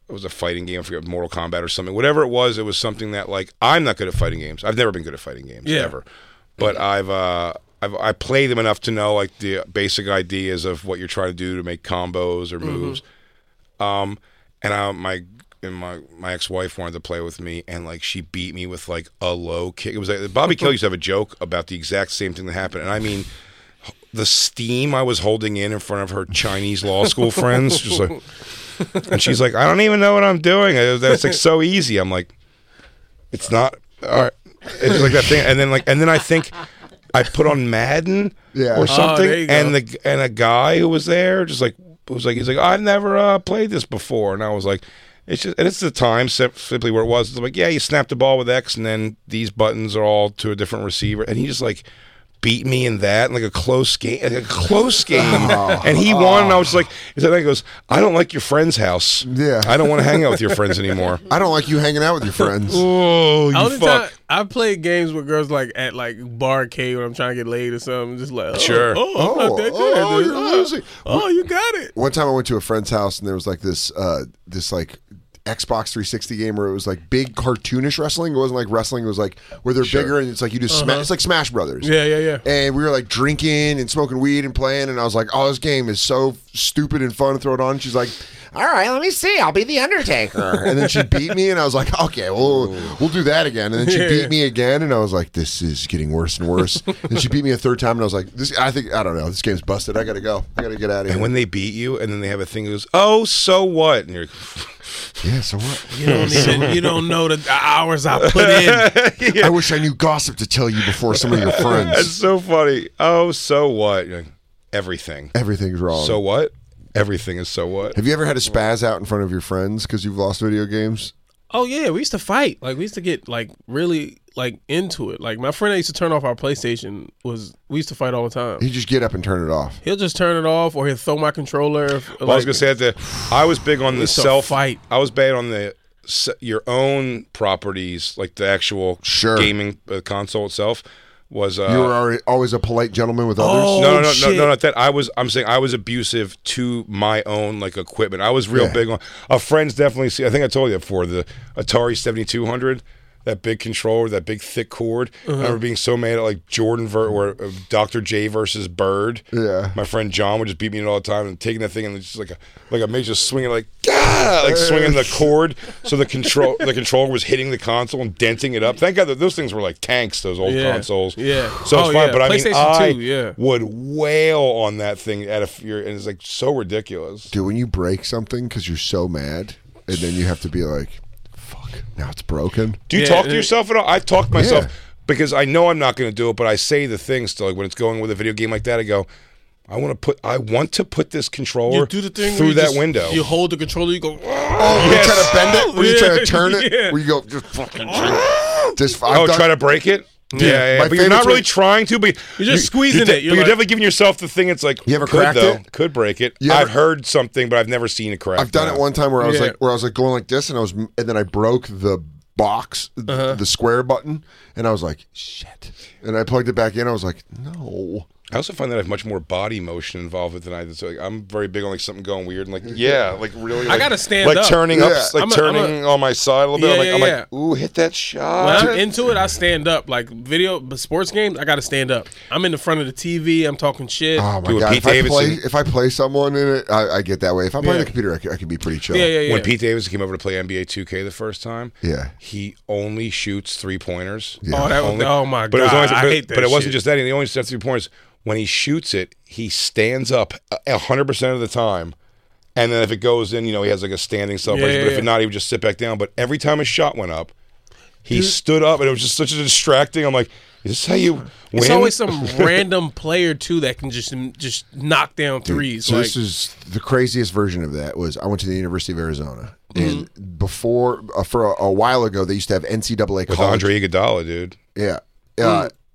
it was a fighting game. I forget, Mortal Kombat or something. Whatever it was, it was something that like I'm not good at fighting games. I've never been good at fighting games Yeah. ever, but I've uh, I've I play them enough to know like the basic ideas of what you're trying to do to make combos or moves. Mm-hmm. Um, and I, my and my my ex-wife wanted to play with me, and like she beat me with like a low kick. It was like Bobby Kelly used to have a joke about the exact same thing that happened, and I mean. The steam I was holding in in front of her Chinese law school friends, just like, and she's like, I don't even know what I'm doing. That's like so easy. I'm like, it's not. All right. It's like that thing, and then like, and then I think I put on Madden Yeah. or something, Oh, there you go. and the and a guy who was there just like was like, he's like, I've never uh, played this before, and I was like. It's just, and it's the time simply where it was. It's like, yeah, you snap the ball with X, and then these buttons are all to a different receiver, and he just like beat me in that, in like a close game, like a close game, and he won. And I was like, he said, he goes, I don't like your friend's house. Yeah. I don't want to hang out with your friends anymore. I don't like you hanging out with your friends. Oh, you Only fuck. time I played games with girls like at like barcade when I'm trying to get laid or something. Just like, oh, Sure. oh, I'm Oh, not that oh, good. you're Oh, losing. oh, you got it. One time I went to a friend's house and there was like this, uh, this like Xbox three sixty game where it was like big cartoonish wrestling. It wasn't like wrestling. It was like where they're bigger and it's like you just smash. It's like Smash Brothers. Yeah, yeah, yeah. And we were like drinking and smoking weed and playing. And I was like, oh, this game is so stupid and fun to throw it on. And she's like, all right, let me see. I'll be the Undertaker. And then she beat me, and I was like, okay, well, we'll do that again. And then she beat me again, and I was like, this is getting worse and worse. And she beat me a third time, and I was like, this. I think I don't know. This game's busted. I gotta go. I gotta get out of here. And when they beat you, and then they have a thing that goes, oh, so what? And you're like, yeah, so what? You don't even, you don't know the hours I put in. I wish I knew gossip to tell you before some of your that's friends. so funny. Oh, so what? You're like, everything. Everything's wrong. So what? Everything is so what? Have you ever had a spaz out in front of your friends because you've lost video games? Oh yeah, we used to fight. Like we used to get like really like into it. Like my friend that used to turn off our PlayStation was we used to fight all the time. You just get up and turn it off. He'll just turn it off, or he'll throw my controller. If, Well, I was gonna say that I was big on the used to self fight. I was big on the se- your own properties, like the actual Sure. gaming uh, console itself. Was uh, You were already, always a polite gentleman with others. Oh, no, no, no, no, shit. no, not that. I was. I'm saying I was abusive to my own like equipment. I was real Yeah. big on. A friend's definitely see. I think I told you that before. The Atari seventy-two hundred, that big controller, that big thick cord. I remember being so mad at like Jordan ver- or uh, Doctor J versus Bird. Yeah. My friend John would just beat me in it all the time and taking that thing and just like a like a mate just swinging like ah, like swinging the cord so the control the controller was hitting the console and denting it up. Thank God that those things were like tanks. Those old Yeah. consoles. Yeah. So it's Oh, fine. yeah. But I mean, PlayStation I two, yeah. would wail on that thing out of fear, and it's like so ridiculous. Dude, when you break something because you're so mad, and then you have to be like, fuck, now it's broken. Do you Yeah, talk to and- yourself at all? I talk to myself Yeah. because I know I'm not going to do it, but I say the things still. Like when it's going with a video game like that, I go, I want to put, I want to put this controller You do the thing where through you that just- window. You hold the controller, you go. Oh, Yes. you try to bend it? Where you try Yeah. to turn it? Yeah. Where you go, just fucking just I've oh, done- try to break it. Yeah, yeah, my but you're not favorite's really when- trying to. But You're just squeezing you're de- it. You're but you're like- definitely giving yourself the thing. It's like You ever could, cracked though, it? Could break it. You I've ever- heard something, but I've never seen it crack. I've done no. it one time where I was Yeah. like, where I was like going like this, and I was, and then I broke the box, Uh-huh. the square button, and I was like, shit. And I plugged it back in. I was like, no. I also find that I have much more body motion involved with it than I did. So like, I'm very big on like something going weird and like yeah, like really. I Like, gotta stand like up. turning Yeah. up, like I'm a- turning I'm a- on my side a little bit. Yeah, I'm like, yeah, I'm yeah. like, ooh, hit that When shot. I'm into it, I stand up. Like video, but sports games, I got to stand up. I'm in the front of the T V. I'm talking shit. Oh my Dude, god! Pete If I, play, Davidson- if I play someone in it, I, I get that way. If I'm playing Yeah. the computer, I can, I can be pretty chill. yeah, yeah, yeah. When Pete Davidson came over to play N B A two K the first time, Yeah. he only shoots three pointers. Yeah. Oh, that was, Only- oh my but god! it was only, I but, hate that. but it wasn't shit. just that. He only shot three pointers. When he shoots it, he stands up a hundred percent of the time, and then if it goes in, you know, he has like a standing celebration. Yeah, yeah, but if yeah. it not, he would just sit back down. But every time his shot went up, he stood up, and it was just such a distracting. I'm like, is this how you win? It's always some random player too that can just just knock down threes. So like, this is the craziest version of that. Was I went to the University of Arizona, Mm-hmm. and before uh, for a, a while ago, they used to have N C double A with college. Andre Iguodala, dude. Yeah. Uh,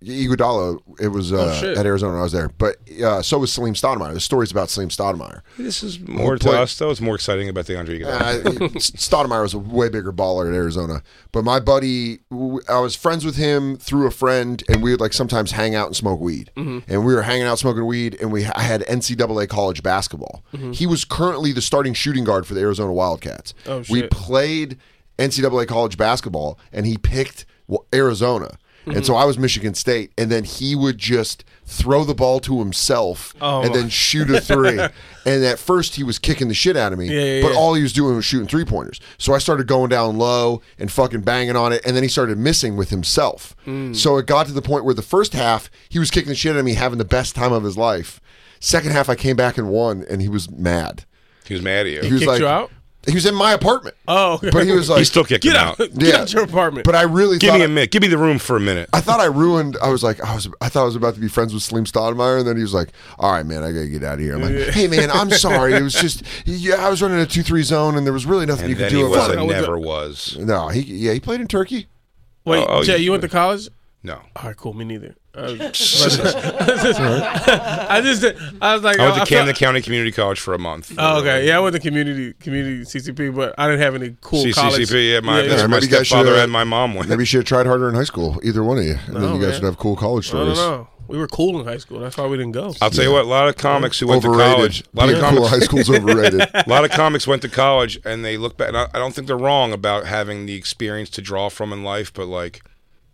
Iguodala, it was uh, shit. at Arizona. I was there, but uh, so was Salim Stoudemire. The story's about Salim Stoudemire. This is more to us, though. It's more exciting about DeAndre Iguodala. Uh, Stoudemire was a way bigger baller at Arizona. But my buddy, I was friends with him through a friend, and we would like sometimes hang out and smoke weed. Mm-hmm. And we were hanging out smoking weed, and we I had N C double A college basketball. Mm-hmm. He was currently the starting shooting guard for the Arizona Wildcats. Oh, shit. We played N C double A college basketball, and he picked Arizona. Mm-hmm. And so I was Michigan State, and then he would just throw the ball to himself oh. and then shoot a three. And at first he was kicking the shit out of me, yeah, yeah, but yeah. all he was doing was shooting three pointers. So I started going down low and fucking banging on it, and then he started missing with himself. Mm. So it got to the point where the first half he was kicking the shit out of me, having the best time of his life. Second half I came back and won, and he was mad. He was mad at you. He was Kicked like, you out? He was in my apartment. Oh, okay. But he was like, He's still kicking Get out. out! Get Yeah. out your apartment. But I really Give thought me a I- minute. Give me the room for a minute. I thought I ruined. I was like, I was. I thought I was about to be friends with Salim Stoudemire, and then he was like, "All right, man, I gotta get out of here." I'm like, "Hey, man, I'm sorry. It was just, yeah, I was running a two three zone, and there was really nothing And you then could he do." was about a it." never was. No, he yeah, he played in Turkey. Wait, Oh, oh, Jay, you- you went to college? No. All right, cool. Me neither. I, was, I just, I was like, I went to I Camden felt- County Community College for a month. Oh, okay. Yeah, I went to community, community C C P, but I didn't have any cool C C C P, college. yeah, my, yeah, that's yeah. where my maybe you guys stepfather should, uh, and my mom went. Maybe you should have tried harder in high school, either one of you, and then No, you guys man. should have cool college I don't stories. know. We were cool in high school. That's why we didn't go. I'll tell you what, a lot of comics who went Overrated. to college, a lot Being of cool in comics, high school's overrated. a lot of comics went to college and they look back, and I, I don't think they're wrong about having the experience to draw from in life, but like,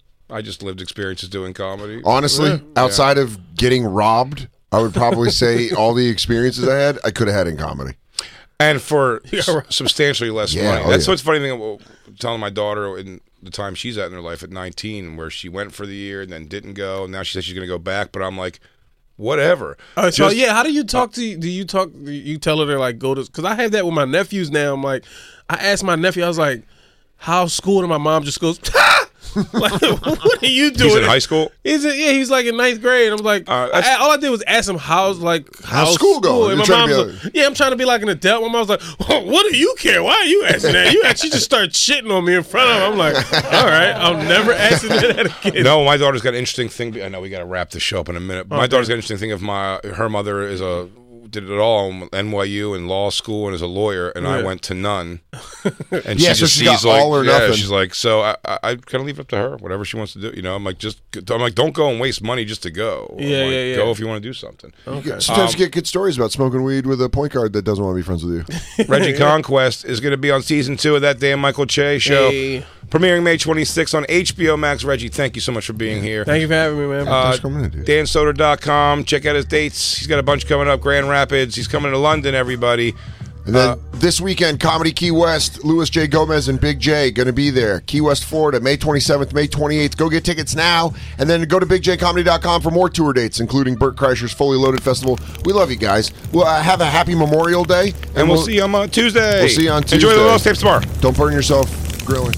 I just lived experiences doing comedy. Honestly, Yeah. outside of getting robbed, I would probably say all the experiences I had, I could have had in comedy. And for Yeah, s- right. substantially less Yeah, money. oh, That's yeah. what's funny thing about telling my daughter in the time she's at in her life at nineteen, where she went for the year and then didn't go. And now she says she's going to go back, but I'm like, whatever. All right, so Just- yeah, how do you talk to? Do you talk? Do you tell her to like go to? Because I have that with my nephews now. I'm like, I asked my nephew, I was like, "How's school?" And my mom just goes, "Ha!" Like, what are you doing? He's in high school? He's in, yeah, he's like in ninth grade. I'm like, Uh, that's- I, all I did was ask him how's like how's, school going? And You're my trying mom to was be like, yeah, I'm trying to be like an adult. My mom was like, oh, what do you care? Why are you asking that? You she just started shitting on me in front of him. I'm like, all right, I'm never asking that again. No, my daughter's got an interesting thing. I know we got to wrap the show up in a minute. But my Okay. daughter's got an interesting thing of my her mother is a did it all in N Y U and law school and is a lawyer, and I Yeah. went to none. And Yeah, she so just she's got sees like, all or yeah, nothing. she's like, so I, I, I kind of leave it up to her, whatever she wants to do. You know, I'm like, just I'm like, don't go and waste money just to go. I'm Yeah, like, yeah, yeah. Go if you want to do something. Okay. Sometimes Um, you get good stories about smoking weed with a point guard that doesn't want to be friends with you. Reggie Conquest is going to be on season two of that Dan Michael Che show, Hey. premiering May twenty-sixth on H B O Max. Reggie, thank you so much for being here. Thank you for having me, man. Uh, Thanks for coming in, dude. Dan Soder dot com. Check out his dates. He's got a bunch coming up. Grand Rapids. He's coming to London, everybody. And then Uh, this weekend, Comedy Key West, Louis J. Gomez and Big J going to be there. Key West, Florida, May twenty-seventh, May twenty-eighth. Go get tickets now. And then go to big j comedy dot com for more tour dates, including Burt Kreischer's Fully Loaded Festival. We love you guys. Well, uh, have a happy Memorial Day. And, And we'll, see you on uh, Tuesday. We'll see you on Enjoy the Tuesday. Lost Tapes tomorrow. Don't burn yourself grilling.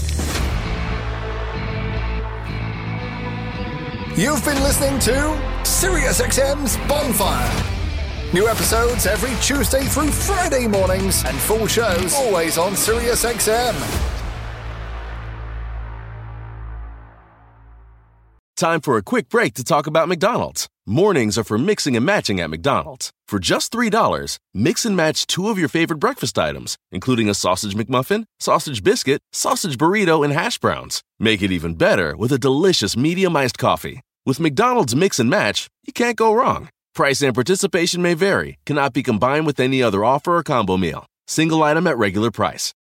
You've been listening to SiriusXM's Bonfire. New episodes every Tuesday through Friday mornings, and full shows always on SiriusXM. Time for a quick break to talk about McDonald's. Mornings are for mixing and matching at McDonald's. For just three dollars, mix and match two of your favorite breakfast items, including a sausage McMuffin, sausage biscuit, sausage burrito, and hash browns. Make it even better with a delicious medium iced coffee. With McDonald's Mix and Match, you can't go wrong. Price and participation may vary, cannot be combined with any other offer or combo meal. Single item at regular price.